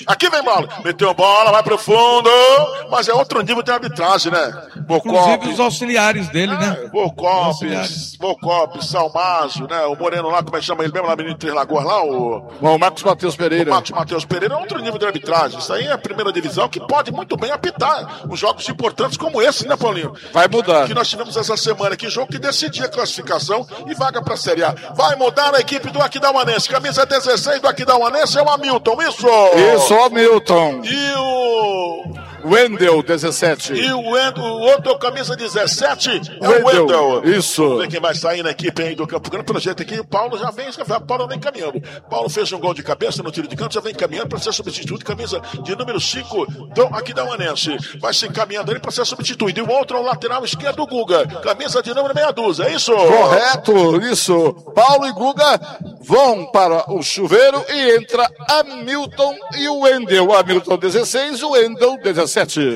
Aqui vem bola. Meteu bola, vai pro fundo. Mas é outro nível de arbitragem, né? Inclusive os auxiliares dele, né? Volcop, Salmazo, né? O Moreno lá, como é que chama ele mesmo? Lá, menino de Três Lagoas lá, o Marcos Matheus Pereira. O Marcos Matheus Pereira é outro nível de arbitragem. Isso aí é a primeira divisão que pode muito bem apitar os jogos importantes como esse, né, Paulinho? Vai mudar. Que nós tivemos essa semana aqui, jogo que decidia a classificação e vaga pra Série A. Vai mudar a equipe do Aquidauanense. Camisa 16 do Aquidauanense é o Hamilton, isso? Isso, o Hamilton. E o Wendel, 17. E o outro, camisa 17, é o Wendel. Isso. Vamos ver quem vai sair na equipe aí do Campo Grande. Pelo jeito aqui, o Paulo já vem, Paulo vem caminhando. Paulo fez um gol de cabeça no tiro de canto, já vem caminhando para ser substituído. Camisa de número 5 do Aquidauanense. Vai se encaminhando ali para ser substituído. E o outro, o lateral esquerdo, o Guga. Camisa de número meia dúzia, é isso? Correto, isso. Paulo e Guga vão para o chuveiro e entra Hamilton e o Wendel. O Hamilton 16, o Wendel 17.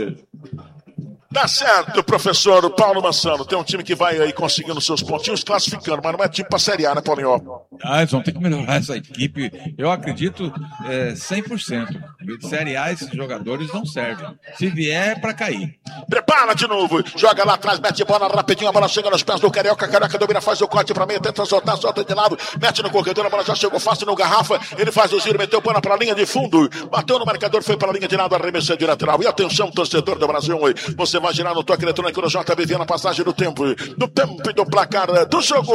Tá certo, professor Paulo Massano. Tem um time que vai aí conseguindo seus pontinhos, classificando, mas não é tipo pra Série A, né, Paulinho? Eles vão ter que melhorar essa equipe. Eu acredito 100%. De Série A, esses jogadores não servem. Se vier, é pra cair. Prepara de novo. Joga lá atrás, mete bola rapidinho. A bola chega nos pés do Carioca. Carioca domina, faz o corte pra meia, tenta soltar, solta de lado. Mete no corredor, a bola já chegou fácil no garrafa. Ele faz o giro, meteu bola pra linha de fundo. Bateu no marcador, foi pra linha de lado, arremessou de lateral. E atenção, torcedor do Brasil. Você vai girar no toque eletrônico no JB, na passagem do tempo e do placar do jogo.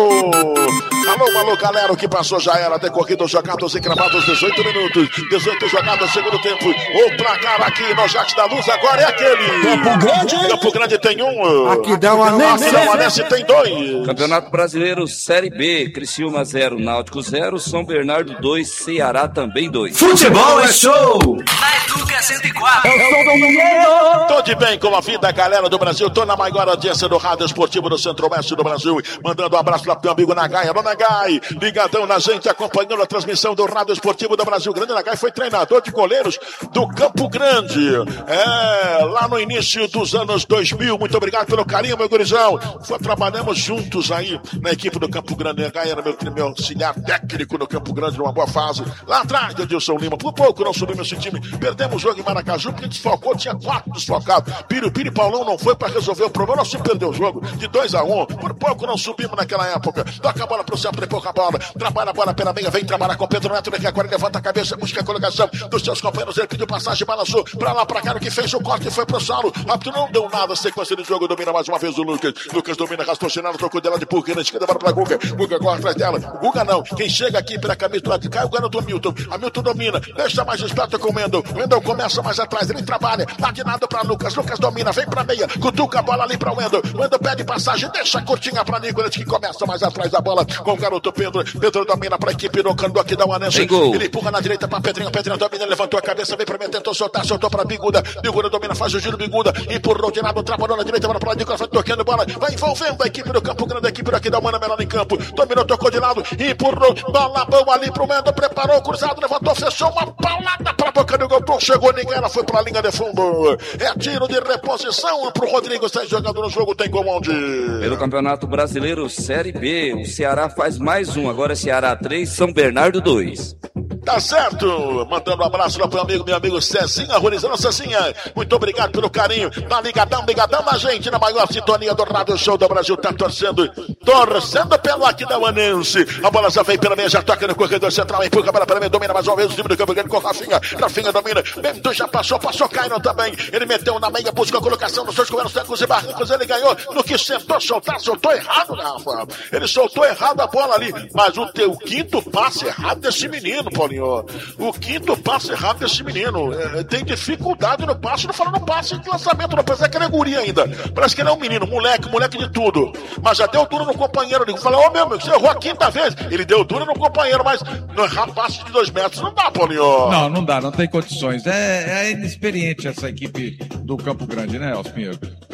Alô, galera, o que passou já era. Decorrido jogados e cravados, 18 minutos. 18 jogadas, segundo tempo. O placar aqui no Jacques da Luz agora é aquele. Campo Grande tem um. Aquidauanense tem 2. Campeonato Brasileiro Série B. Criciúma 0, Náutico 0, São Bernardo 2, Ceará também 2. Futebol é show! Na Educa 104. Eu sou Domingueiro. Tô de bem com a vida, galera do Brasil. Tô na maior audiência do Rádio Esportivo do Centro-Oeste do Brasil. Mandando um abraço lá pro meu amigo Nagai. Alô, Nagai. Ligadão na gente, acompanhando a transmissão do Rádio Esportivo do Brasil. Grande Nagai foi treinador de goleiros do Campo Grande. Lá no início dos anos 2000. Muito obrigado pelo carinho, meu gurizão. Trabalhamos juntos aí na equipe do Campo Grande. Nagai era meu auxiliar técnico no Campo Grande, numa boa fase. Lá atrás, Edilson Lima. Por pouco não subimos esse time. Perdemos o jogo em Maracaju, porque desfalcou, tinha 4 desfalcados. Piro e Paulão não foi para resolver o problema, nós se perdeu o jogo de 2-1. Por pouco não subimos naquela época. Toca a bola pro centro, pouca bola. Trabalha a bola pela meia, vem trabalhar com o Pedro Neto, que agora levanta a cabeça, busca a colocação dos seus companheiros. Ele pediu passagem, balançou pra lá, pra cá, o que fez o corte foi pro solo. Rápido, não deu nada, sequência de jogo, domina mais uma vez o Lucas. Lucas domina, raciocínio, trocou dela de Purga na esquerda, bola pra Guga. Guga corre atrás dela. Guga não, quem chega aqui pela camisa do lado de cá é o garoto Hamilton. Hamilton domina, deixa mais esperto com o Wendel. Wendel começa mais atrás, ele trabalha, tá de nada pra Lucas. Lucas domina, vem pra meia, cutuca a bola ali pra Wendel. Wendel pede passagem, deixa curtinha pra Nicolas, que começa mais atrás da bola com o garoto Pedro. Pedro domina pra equipe do Cando aqui da Aquidauanense. Ele empurra na direita pra Pedrinho. Pedrinho domina, levantou a cabeça, vem pra mim, tentou soltar, soltou pra Biguda. Biguda domina, faz o giro, Biguda. Empurrou de lado, trabalhou na direita, bola pra Nicolas, tocando bola. Vai envolvendo a equipe do Campo Grande, a equipe do Aquidauanense, melhor em campo. Dominou, tocou de lado, empurrou, bola boa ali pro Wendel, preparou, cruzado, levantou, fechou uma paulada pra boca do gol. Chegou ninguém, ela foi pra linha de fundo. É tiro de reposição pro Rodrigo, 6 jogadores no jogo, tem gol onde? Pelo Campeonato Brasileiro Série B, o Ceará faz mais um, agora é Ceará 3, São Bernardo 2. Tá certo, mandando um abraço lá pro meu amigo Cezinha, Rurizano Cezinha, muito obrigado pelo carinho, tá ligadão na gente, na maior sintonia do Rádio Show do Brasil, tá torcendo pelo Aquidauanense, a bola já vem pela meia, já toca no corredor central, empurra a bola pela meia, domina mais uma vez o time do Campo Grande com Rafinha domina, Bento já passou Cairo também, ele meteu na meia, buscou a colocação dos seus companheiros secos e barrancos, ele ganhou, no que soltou errado, Rafa, ele soltou errado a bola ali, mas o teu quinto passe errado desse menino, Paulinho. O quinto passe errado desse menino. Tem dificuldade no passe, não fala no passe de lançamento, não parece que ele é guri ainda. Parece que ele é um menino, moleque de tudo. Mas já deu duro no companheiro. Ele fala, meu amigo, você errou a quinta vez. Ele deu duro no companheiro, mas não errar passe de 2 metros não dá, Paulinho. Não dá, não tem condições. É inexperiente essa equipe do Campo Grande, né, Elcio Pinheiro?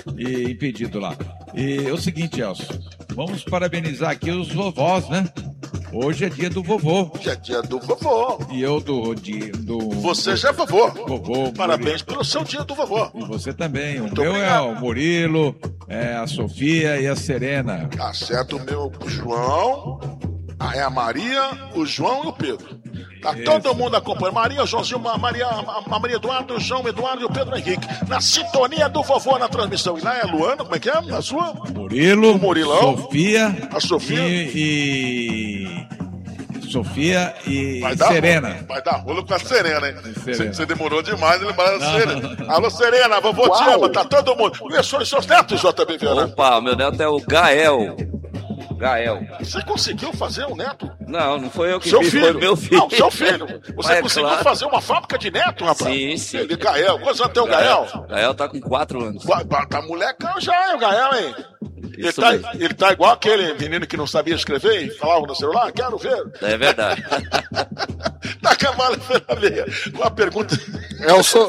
E impedido lá. E é o seguinte, Elcio, vamos parabenizar aqui os vovós, né? Hoje é dia do vovô. Hoje é dia do vovô. E eu do... Você já é vovô. Vovô. Parabéns pelo seu dia do vovô. E você também. Muito o meu obrigado. É o Murilo, a Sofia e a Serena. Tá certo, o meu João, a Maria, o João e o Pedro. Tá todo mundo acompanhando. Maria, Joãozinho, Maria Eduardo, João Eduardo e o Pedro Henrique. Na sintonia do vovô na transmissão. E lá é a Luana, como é que é? A sua? Murilo, o Murilão. Sofia. A Sofia. Sofia e vai dar, Serena. Vai dar rolo com a Serena, hein? Você demorou demais, ele vai Serena. Alô, Serena, vovô te ama, tá todo mundo. Começou os seus netos, JB Viana. Opa, meu neto é o Gael. Você conseguiu fazer um neto? Não foi eu que seu fiz, filho. foi meu filho. Não, seu filho. Você conseguiu fazer uma fábrica de neto, rapaz? Sim. Ele, Gael. Quantos anos tem o Gael? Gael tá com 4 anos. Tá molecão já, o Gael, hein? Ele tá igual aquele menino que não sabia escrever e falava no celular, quero ver. É verdade. Tá cavalo vermelha. Qual a pergunta? Elson.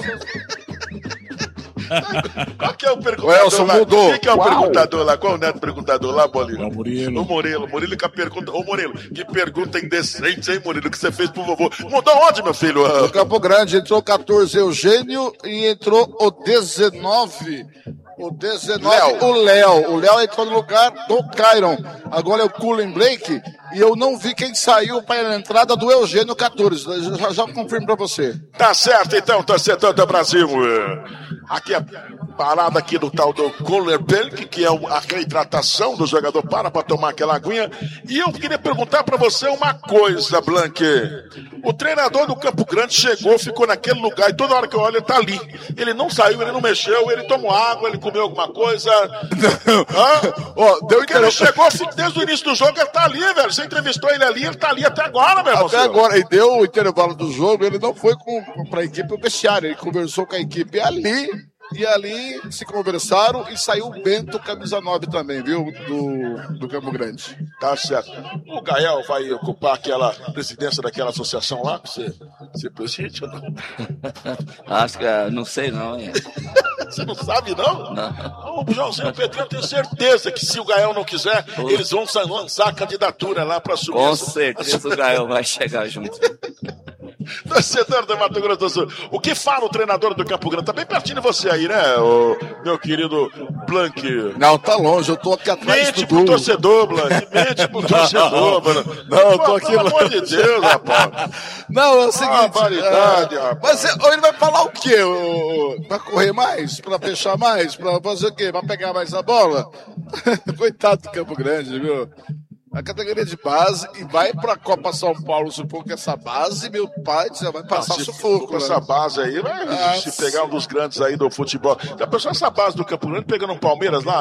Qual que é o perguntador? O Elson lá? mudou. Quem que é o perguntador lá? Qual é o neto perguntador lá, Bolinho? É o Murilo. O Murilo que a pergunta. Ô, Murilo, que pergunta indecente, hein, Murilo, que você fez pro vovô. Mudou onde, meu filho? No Campo Grande entrou 14 Eugênio e entrou o 19. O 19, o Léo. O Léo entrou no lugar do Cairon. Agora é o Cullen Blake. E eu não vi quem saiu para a entrada do Eugênio 14. Já confirmo para você. Tá certo, então, torcedor do Brasil. Aqui a parada aqui do tal do Cullen Blake, que é a reidratação do jogador para tomar aquela aguinha. E eu queria perguntar para você uma coisa, Blanque. O treinador do Campo Grande chegou, ficou naquele lugar e toda hora que eu olho ele tá ali. Ele não saiu, ele não mexeu, ele tomou água, ele comeu alguma coisa. Ele chegou desde o início do jogo, ele tá ali, velho. Você entrevistou ele ali, ele tá ali até agora, meu irmão. Até agora, e deu o intervalo do jogo, ele não foi pra equipe o vestiário, ele conversou com a equipe ali. E ali se conversaram e saiu o Bento, camisa 9 também, viu? Do Campo Grande. Tá certo. O Gael vai ocupar aquela presidência daquela associação lá? Você preside ou não? Acho que não sei não, hein? Você não sabe, não? Não. O Joãozinho Pedrinho, eu tenho certeza que se o Gael não quiser, eles vão lançar a candidatura lá para subir. Com certeza o Gael vai chegar junto. Torcedor do Mato Grosso do Sul. O que fala o treinador do Campo Grande? Tá bem pertinho de você aí, né, meu querido Blanque? Não, tá longe, eu tô aqui atrás do pro torcedor, Blanque. Mente pro torcedor, mano. Não, eu tô aqui. Pelo amor de Deus, rapaz. Não, é o seguinte. Rapaz. Mas ele vai falar o quê? Pra correr mais? Pra fechar mais? Pra fazer o quê? Pra pegar mais a bola? Coitado do Campo Grande, viu? A categoria de base e vai pra Copa São Paulo, supor que essa base, meu pai, você vai passar sufoco. Com essa base aí, vai se pegar um dos grandes aí do futebol. Já pensou essa base do Campo Grande pegando um Palmeiras lá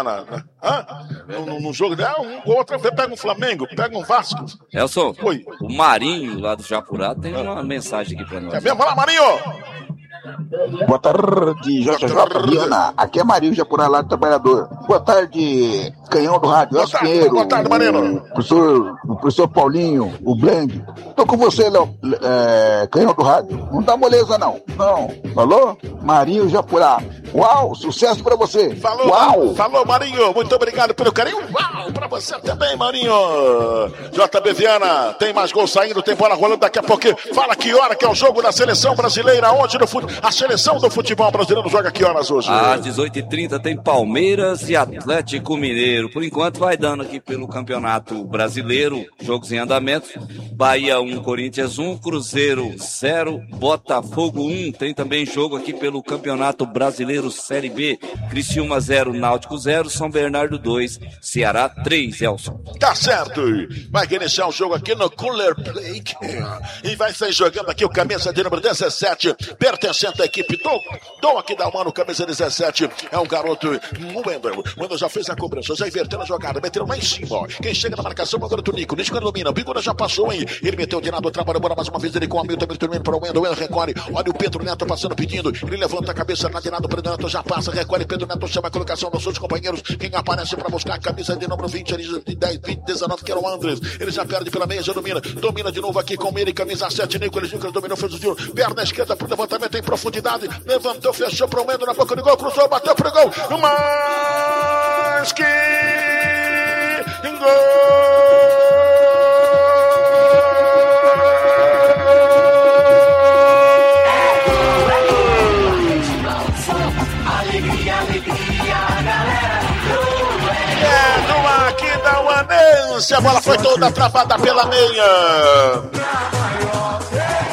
no jogo? Outra vez pega um Flamengo, pega um Vasco. Elson, oi. O Marinho lá do Japurá tem uma mensagem aqui pra nós. É mesmo? Vai lá, Marinho! Boa tarde, JJ Viana. Aqui é Marinho Japurá, lá do Trabalhador. Boa tarde, Canhão do Rádio. Boa tarde, Marino. O professor Paulinho, o Blend. Tô com você, Léo, Canhão do Rádio. Não dá moleza, não. Não. Falou? Marinho Japurá. Uau, sucesso pra você. Falou, uau. Falou, Marinho. Muito obrigado pelo carinho. Uau, pra você também, Marinho. JB Viana, tem mais gol saindo, tem bola rolando daqui a pouco. Fala que hora que é o jogo da seleção brasileira, onde no futebol. A seleção do futebol brasileiro joga que horas hoje? Às 18h30 tem Palmeiras e Atlético Mineiro. Por enquanto vai dando aqui pelo Campeonato Brasileiro, jogos em andamento. Bahia 1, Corinthians 1, Cruzeiro 0, Botafogo 1. Tem também jogo aqui pelo Campeonato Brasileiro Série B. Criciúma 0, Náutico 0, São Bernardo 2, Ceará 3, Elson. Tá certo. Vai iniciar o jogo aqui no Cooler Blake. E vai sair jogando aqui o camisa de número 17, pertencente à equipe do aqui da Mano, camisa 17. É um garoto, o Wendel. O Wendel já fez a cobrança, já inverteu a jogada, meteu lá em cima. Quem chega na marcação é o garoto Nico. Nico domina, o Bigura já passou, hein? Ele meteu de lado, trabalha, bola mais uma vez ele com o Hamilton, para o Wendel. Wendel recolhe, olha o Pedro Neto passando, pedindo. Ele levanta a cabeça lá de lado, Pedro Neto já passa, recolhe. Pedro Neto chama a colocação dos seus companheiros. Quem aparece para buscar a camisa de número 20, de 10, 20, 19, que era o Andres. Ele já perde pela meia, já domina de novo aqui com ele, camisa 7, Nicolas Lucas dominou, fez o tiro, perna esquerda pro levantamento em profundidade, levantou, fechou pro Wendel na boca do gol, cruzou, bateu pro gol, mais que gol! A bola foi toda travada pela meia.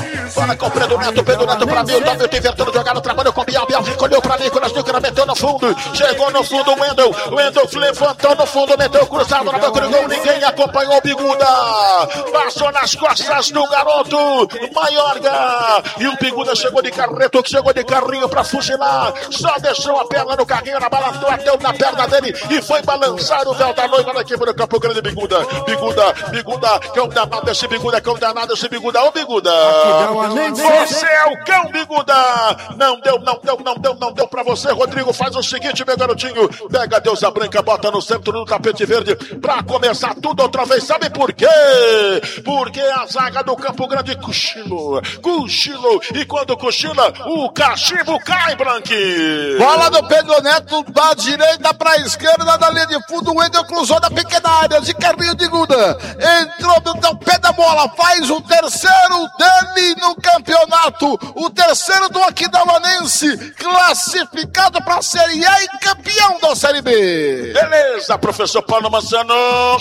Agora com o Pedro Neto pra Milton. Milton inventando jogada, trabalhou com o Biel. Biel recolheu pra Nicolas. Nicolas meteu no fundo. Chegou no fundo o Wendel. Wendel levantou no fundo, meteu cruzado na boca do gol. Ninguém acompanhou o Biguda. Passou nas costas do garoto Maiorga. E o Biguda chegou de carreto, chegou de carrinho pra fuzilar. Só deixou a perna no carrinho, na bala bateu na perna dele e foi balançar o véu da noiva da equipe do Campo Grande. Biguda, cão danado esse Biguda, cão danado esse Biguda. Ô Biguda, você é o cão Biguda. Não deu pra você, Rodrigo. Faz o seguinte, meu garotinho, pega a deusa branca, bota no centro do tapete verde pra começar tudo outra vez. Sabe por quê? Porque a zaga do Campo Grande cochilou. E quando cochila, o cachimbo cai, Blanqui. Bola do Pedro Neto, da direita pra esquerda, da linha de fundo. O Wendel cruzou da pequena área, de carrinho de Guda. Entrou no pé da bola, faz o terceiro dele no campeonato. O terceiro do Aquidauanense, classificado pra Série A e campeão da Série B. Beleza, professor Paulo Massano.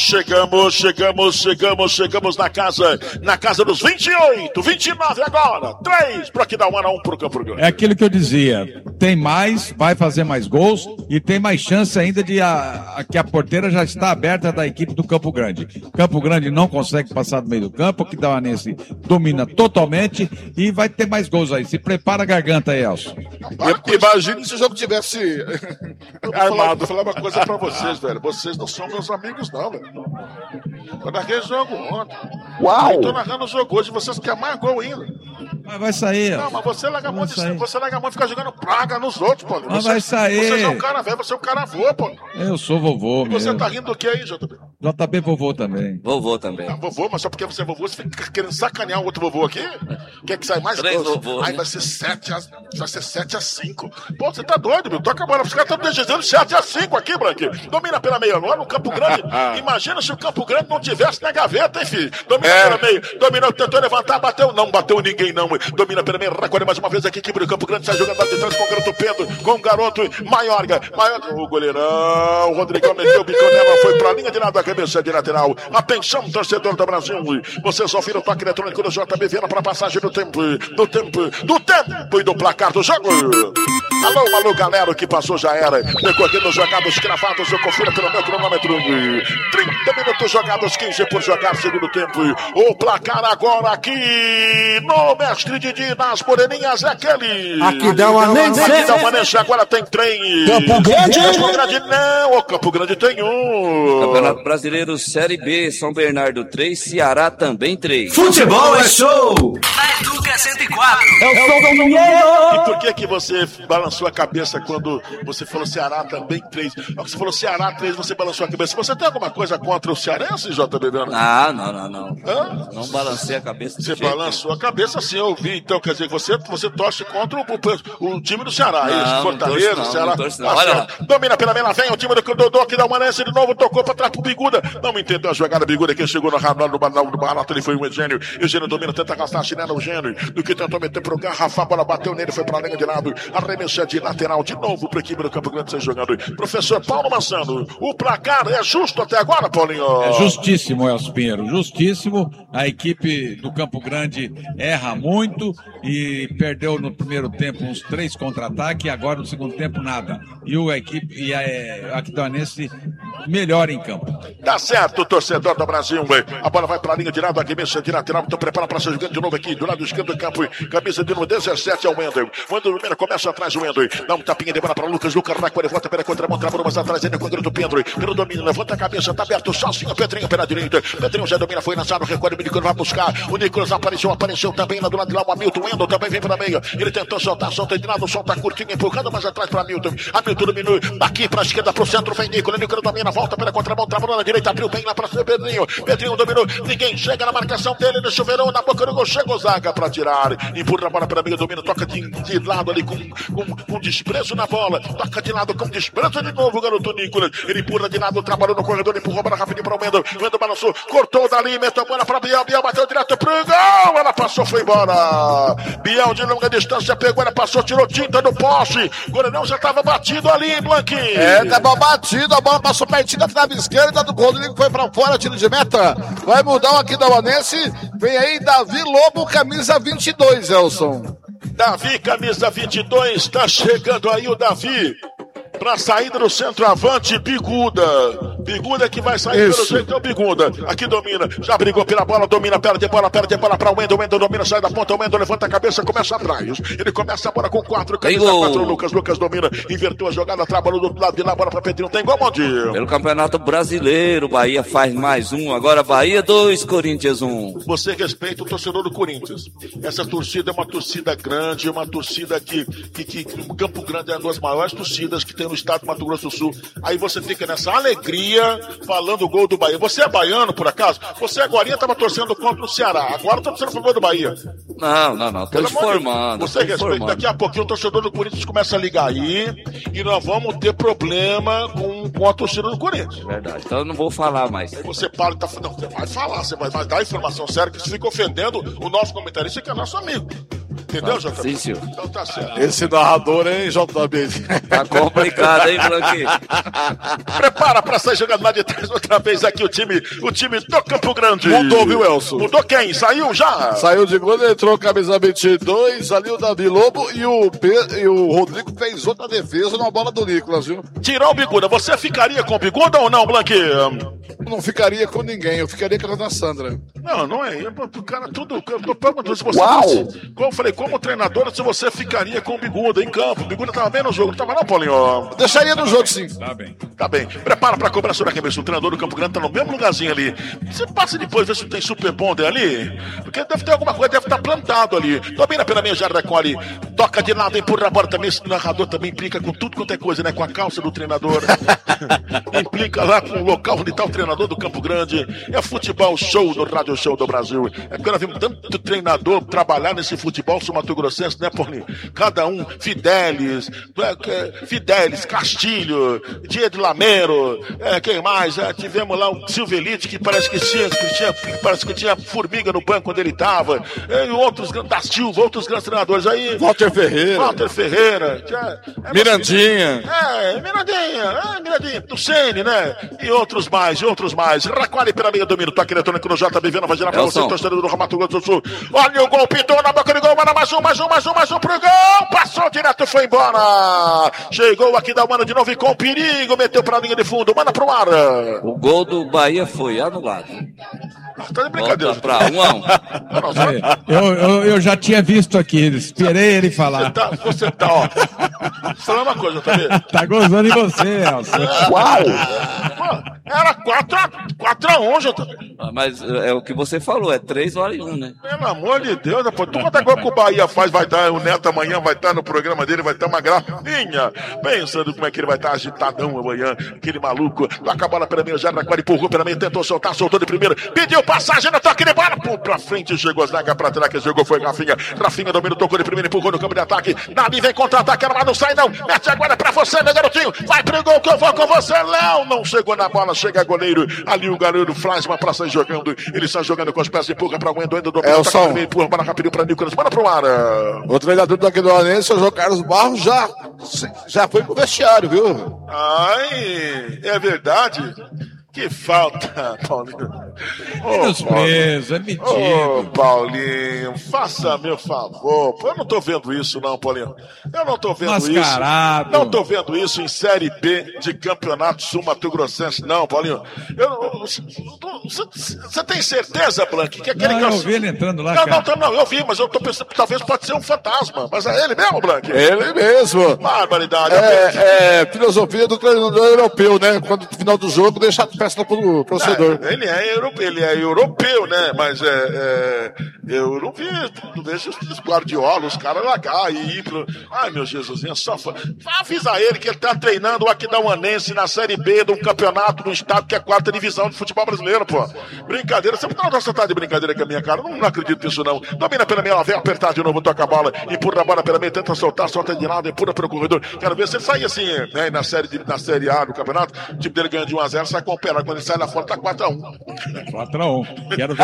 Chegamos na casa dos 28, 29 agora. 3 pro Aquidauana, 1 pro Campo Grande. É aquilo que eu dizia, tem mais, vai fazer mais gols e tem mais chance ainda de que a porteira já está aberta da equipe do Campo Grande. Campo Grande não consegue passar do meio do campo, o Aquidauanense domina totalmente e vai ter mais gols aí. Se prepara a garganta aí, Elcio. Imagine se o jogo tivesse armado. Vou falar uma coisa pra vocês, velho. Vocês não são meus amigos, não, velho. Eu narrei jogo ontem. Uau! Eu tô narrando o jogo hoje, vocês querem mais gol ainda. Mas vai sair. Não, mas você larga a mão e fica jogando praga nos outros, pô. Mas vai sair. Você não é um cara velho, você é um cara avô, pô. Eu sou vovô, e você tá rindo do que aí, JB? JB vovô também. Vovô também. Ah, vovô, mas só porque você é vovô, você fica querendo sacanear um outro vovô aqui? Quer que saia mais 3 gols? vovôs. Aí vai ser 7-5. Pô, você tá doido, meu? Toca a bola. Os caras estão dizendo 7-5 aqui, Branqui. Domina pela meia lua no Campo Grande. Imagina se o Campo Grande não tivesse na gaveta, hein, filho? Domina pela meia. Dominou, tentou levantar, bateu. Não bateu ninguém, não. Domina pela meia. Recolhe mais uma vez aqui, equipe do Campo Grande. Sai jogando de trás com o garoto Pedro, com o garoto Maiorga. O goleirão, o Rodrigão meteu o bico nela, foi pra linha de lado, a cabeça de lateral. Atenção, torcedor do Brasil. Vocês ouviram o toque eletrônico do JB Viana para passagem do tempo e do placar do jogo. Alô, galera, o que passou já era. Decorrendo jogados cravados, eu confiro pelo meu cronômetro. 30 minutos jogados, 15 por jogar, segundo tempo. O placar agora aqui no Mestre Didi, nas Moreninhas, é aquele. Aquidauanense agora tem 3. Campo Grande. Campo Grande não, o Campo Grande tem 1. Campeonato Brasileiro Série B, São Bernardo 3, Ceará também 3. Futebol é show. Na Educa 104. Eu sou do Mineiro. E por que você balançou a cabeça quando você falou Ceará também 3? Você falou Ceará 3, você balançou a cabeça. Você tem alguma coisa contra o cearense, JB? Não. Hã? Não balancei a cabeça. Você balançou a cabeça, sim, eu vi. Então, quer dizer, você torce contra o time do Ceará. Isso, Fortaleza, Ceará. Olha lá. Domina pela meia, lá vem o time do Dodô, que dá uma lance de novo, tocou pra trás pro Biguda. Não entendeu a jogada, Biguda, quem chegou no barato, ele foi o Eugênio. Eugênio domina, tenta gastar a chinela, o Eugênio, do que tentou meter pro garrafa, a bola bateu nele, foi pra linha de lado, arremessa de lateral, de novo pra equipe do Campo Grande ser jogando. Professor Paulo Massano, o placar é justo até agora, Paulinho? É justíssimo, Elcio Pinheiro, justíssimo. A equipe do Campo Grande erra muito e perdeu no primeiro tempo uns 3 contra-ataques e agora no segundo tempo nada. E a Aquidauanense melhor em campo. Tá certo, torcedor do Brasil. A bola vai pra linha de lado, a arremessa de lateral. Então prepara pra ser jogando de novo aqui, do lado esquerdo do campo. Camisa de número 17 é o Wendel. Wendel primeiro começa atrás, o Wendel. Dá um tapinha de bola pra Lucas. Lucas Raquel, volta pela contramão, trabalhou mais atrás ainda com o garoto Pedro. Pelo domínio, levanta a cabeça, tá aberto sozinho. Pedrinho pela direita. Pedrinho já domina, foi lançado, recolhe, o Nicolas vai buscar. O Nicolas apareceu também lá do lado de lá. O Hamilton, o Wendel também vem pela meia. Ele tentou solta de lado, solta curtinho, empurrando mais atrás pra Hamilton. Hamilton dominou daqui pra esquerda, pro centro, vem Nicolas. Nicolas domina, volta pela contramão, trabalhou na direita, abriu bem lá pra ser Pedrinho. Pedrinho dominou, ninguém chega na marcação dele, no chuveirão, na boca do gol, chega o zaga pra tirar. Empurra a bola pela meia, domina, toca de lado ali com desprezo na bola. Toca de lado com desprezo de novo, o garoto Nicolas. Ele empurra de lado, trabalhou no corredor, empurrou a bola rapidinho para o Wendel. O Wendel balançou, cortou dali, meteu a bola para Biel. Biel bateu direto pro gol. Ela passou, foi embora. Biel de longa distância pegou, ela passou, tirou tinta do poste. O goleirão já estava batido ali, Blanquinho. Tava batido, a bola passou pertinho da trave esquerda do Rodrigo, foi pra fora, tiro de meta. Vai mudar o Aquidauanense. Vem aí Davi Lobo, camisa 22, Elson. Davi, camisa 22, tá chegando aí o Davi. Pra saída do centroavante, Biguda. Biguda que vai sair pelo jeito, é o Biguda. Aqui domina, já brigou pela bola, domina, perde bola pra Wendel. Wendel domina, sai da ponta, o Wendel levanta a cabeça, começa atrás. Ele começa a bola com 4, camisa 4, Lucas domina, invertou a jogada, trabalhou do lado de lá, bola pra Pedrinho, tem gol, Mondinho. Pelo Campeonato Brasileiro, Bahia faz mais um, agora Bahia 2, Corinthians 1. Você respeita o torcedor do Corinthians. Essa torcida é uma torcida grande, uma torcida que o Campo Grande é uma das maiores torcidas que tem no estado do Mato Grosso do Sul. Aí você fica nessa alegria falando o gol do Bahia. Você é baiano, por acaso? Você agora estava torcendo contra o Ceará. Agora está torcendo a favor do Bahia. Não. Tô informando. Você respeita. Daqui a pouquinho o torcedor do Corinthians começa a ligar aí e nós vamos ter problema com a torcida do Corinthians. Verdade. Então eu não vou falar mais. Aí você para e tá... Não, você vai falar. Você vai dar a informação séria que você fica ofendendo o nosso comentarista que é nosso amigo. Entendeu, JB? Sim, senhor. Então tá certo. Esse narrador, hein, JB? Tá complicado, hein, Blanqui? Prepara pra sair jogando lá de trás outra vez aqui o time do Campo Grande. Mudou, viu, Elson? Mudou quem? Saiu já? Saiu de gol, entrou camisa 22, ali o Davi Lobo e o Rodrigo fez outra defesa numa bola do Nicolas, viu? Tirou o Biguda. Você ficaria com o Biguda ou não, Blanqui? Não ficaria com ninguém, eu ficaria com a dona Sandra. Não é. O cara, tudo. Eu tô perguntando se você. Como eu falei, como treinador, se você ficaria com o Biguda em campo. O Biguda tava bem no jogo, não tava não, Paulinho? Deixaria no jogo, sim. Tá bem. Prepara pra cobrança da cabeça. O treinador do Campo Grande tá no mesmo lugarzinho ali. Você passa depois, vê se tem Super Bonder ali. Porque deve ter alguma coisa, deve estar plantado ali. Domina pela meia jarda com ali. Toca de lado, empurra a bola também. Esse narrador também implica com tudo quanto é coisa, né? Com a calça do treinador. Implica lá com o local onde tá o treinador do Campo Grande. É futebol show do Rádio Show do Brasil. É porque nós vimos tanto treinador trabalhar nesse futebol sul-mato-grossense, né, Paulinho? Cada um, Fidelis, Castilho, Diego Lamero, quem mais? Tivemos lá o Silvelite, que parece que tinha formiga no banco quando ele estava. E outros da Silva, outros grandes treinadores aí. Walter Ferreira. Mirandinha. Mirandinha. Tucene, né? E outros mais. Raquari pela meia domínio. Toque eletrônico no JB, vai girar pra você, torcedor do Mato Grosso do Sul. Olha o gol, pintou na boca do gol, manda mais um pro gol. Passou direto, foi embora. Chegou aqui da Mano de novo e com perigo, meteu pra linha de fundo, manda pro ar. O gol do Bahia foi anulado. Tá de brincadeira. Volta pra 1-1. Eu já tinha visto aqui, esperei ele falar. Você tá, ó. Só é uma coisa, tá vendo? Tá gozando em você, Elson. Uau! Era 4-1, JB. Mas é o que você falou, é 3-1, né? Pelo amor de Deus, pô. Tu quanto agora que o Bahia faz, vai estar, o Neto amanhã vai estar no programa dele, vai estar uma gracinha. Pensando como é que ele vai estar agitadão amanhã, aquele maluco. Toca a bola pela meia, já empurrou pela meia, tentou soltar, soltou de primeira, pediu passagem no toque de bola, pô, pra frente, chegou a zaga pra trás, que jogou foi Rafinha domina, tocou de primeira, empurrou no campo de ataque, Nabi vem contra-ataque, mas não sai não, mete agora pra você, meu garotinho, vai pro gol que eu vou com você, Léo, não chegou na bola, chega goleiro, ali o goleiro Flasma pra sair jogando, ele está jogando com os pés, empurra pra Wendel, domina, empurra, bola rapidinho pra Nicolas, bora pro ar. O treinador do Aquidauanense, o João Carlos Barros, já foi pro vestiário, viu? Ai, é verdade? Que falta, Paulinho. Menos preso, é metido. Paulinho, faça meu favor. Eu não tô vendo isso, não, Paulinho. Eu não tô vendo Mascarado. isso. Não tô vendo isso em Série B de Campeonato Sul-Mato-Grossense, não, Paulinho. Você tem certeza, Blanqui, que aquele eu vi ele entrando lá, Não, eu vi, mas eu tô pensando que talvez pode ser um fantasma. Mas é ele mesmo, Blanqui? Ele mesmo. Barbaridade. É filosofia do treinador europeu, né? Quando no final do jogo deixa a festa pro torcedor. Ele é europeu, né? Mas eu não vejo os Guardiola, os caras largar e ir pro... Ai, meu Jesusinho, só avisa ele que ele tá treinando o Aquidauanense na Série B de um campeonato do estado que é a 4ª divisão de futebol brasileiro, pô. Brincadeira, você tá de brincadeira com a minha cara, não acredito nisso não. Domina pela meia, ela vem apertar de novo, toca a bola, empurra a bola pela meia, tenta soltar, solta de lado, empurra pelo corredor. Quero ver se ele sair assim, né, na série A do campeonato, o time dele ganha de 1-0, sai com o pé, quando ele sai lá fora tá 4-1. 4-1. Quero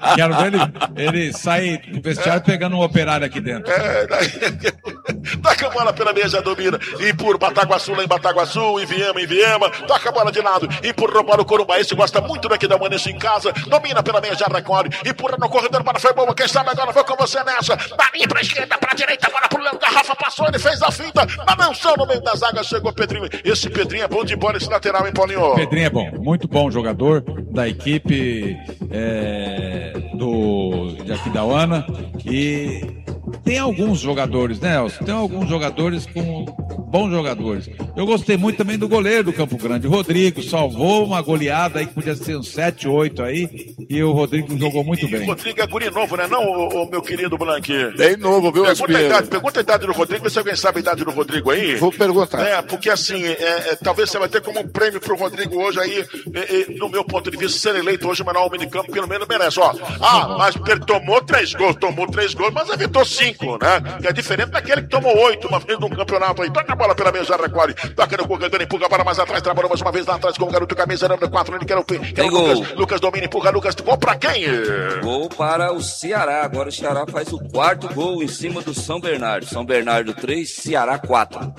ver ele sair do vestiário pegando um operário aqui dentro. Daqui a bola pela meia, já domina. Empurra Bataguaçu lá em Bataguaçu, em Viema. Toca a bola de lado. Empurrou para o Corumbá. Esse gosta muito daqui da Manense em casa. Domina pela meia, já recolhe. Empurra no corredor para foi boa. Quem sabe agora foi com você nessa. Marinho pra esquerda, pra direita, bola pro Léo. Garrafa passou, ele fez a finta. Balançou no meio da zaga, chegou o Pedrinho. Esse Pedrinho é bom de bola, esse lateral, hein, Paulinho? Pedrinho é bom, muito bom jogador da equipe de Aquidauana. E tem alguns jogadores, né, Elcio? Tem alguns jogadores com bons jogadores. Eu gostei muito também do goleiro do Campo Grande, Rodrigo, salvou uma goleada aí que podia ser uns 7, 8 aí, e o Rodrigo jogou muito bem. O Rodrigo é guri novo, né? Não, o meu querido Blanqui. Bem novo, viu, Pergunta a idade do Rodrigo, se alguém sabe a idade do Rodrigo aí. Vou perguntar. Porque assim, talvez você vai ter como um prêmio pro Rodrigo hoje aí, no meu ponto de vista, ser eleito hoje o melhor minicampo, pelo menos merece, ó. Mas ele tomou 3 gols, mas evitou 5, né? Que é diferente daquele que tomou 8 uma vez num campeonato aí. Toca a bola pela meia, já recolhe. Toca no corredor, empurra a bola mais atrás, trabalhou mais uma vez lá atrás com o garoto camisa número 4, ele quer o Lucas domina, empurra Lucas, gol pra quem? Gol para o Ceará, agora o Ceará faz o 4º gol em cima do São Bernardo. São Bernardo 3, Ceará 4.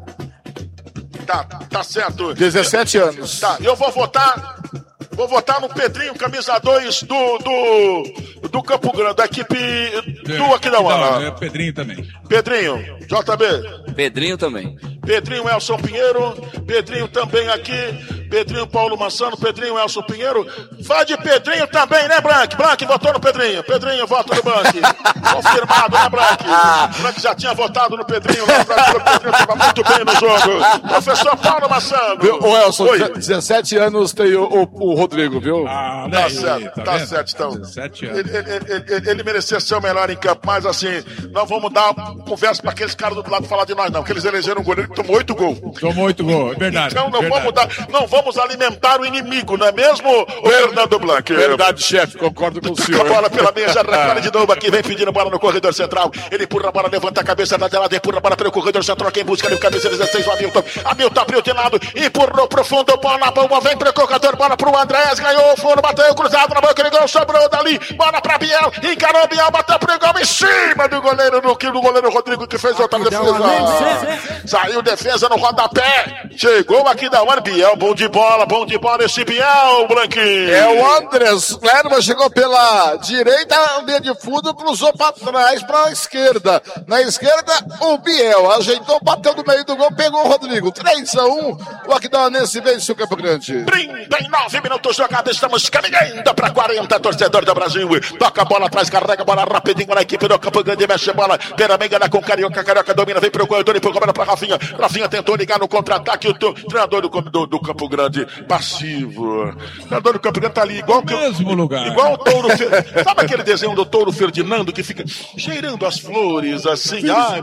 Tá certo. 17 anos. Tá, eu vou votar no Pedrinho, camisa 2 do Campo Grande, da equipe do Aquidauana. Pedrinho também. Pedrinho, JB. Pedrinho também. Pedrinho, Elson Pinheiro. Pedrinho também aqui. Pedrinho, Paulo Massano. Pedrinho, Elson Pinheiro. Vai de Pedrinho também, né, Blanc? Blanc votou no Pedrinho. Pedrinho, voto no Blanc. Confirmado, né, Blanc? Blanc já tinha votado no Pedrinho. Né? O Pedrinho estava muito bem no jogo. Professor Paulo Massano. Ô, Elson, 17 anos tem o Rodrigo, viu? Tá certo, tá certo. Então, 17 anos. Ele merecia ser o melhor em campo, mas assim, nós vamos dar conversa para aqueles caras do outro lado falar de nós, não, que eles elegeram um goleiro que tomou 8 gols. Tomou 8 gols, é verdade. Então não vamos alimentar o inimigo, não é mesmo, o Fernando Blanc? Verdade, chefe, concordo com o senhor. A bola pela meia, já recolhe de novo aqui, vem pedindo bola no corredor central. Ele empurra a bola, levanta a cabeça da tela, empurra a bola pelo corredor central, quem busca ali o camisa 16, o Hamilton. Hamilton abriu de lado, empurrou pro fundo, bola na bomba, vem pro corredor, bola pro Andrés, ganhou o fundo, bateu cruzado na boca, ele ganhou, sobrou dali, bola pra Biel, encarou Biel, bateu pro gol em cima do goleiro Rodrigo, que fez outra defesa. Saiu defesa no rodapé, chegou aqui da hora, Biel, bom de bola esse Biel, Blanquinho. É o Andrés Lerma, chegou pela direita, linha de fundo, cruzou pra trás, pra esquerda. Na esquerda, o Biel ajeitou, bateu no meio do gol, pegou o Rodrigo. 3-1, o Aquidauanense vence o Campo Grande. 39 minutos jogados, estamos caminhando para 40, torcedor do Brasil. Toca a bola atrás, carrega a bola rapidinho na equipe do Campo Grande, mexe a bola, pela meia com Carioca domina, vem pro corredor e empurra a bola pra Rafinha tentou ligar no contra-ataque, o treinador do Campo Grande, passivo. O treinador do Campo Grande tá ali, igual igual o touro. Sabe aquele desenho do touro Ferdinando que fica cheirando as flores, assim?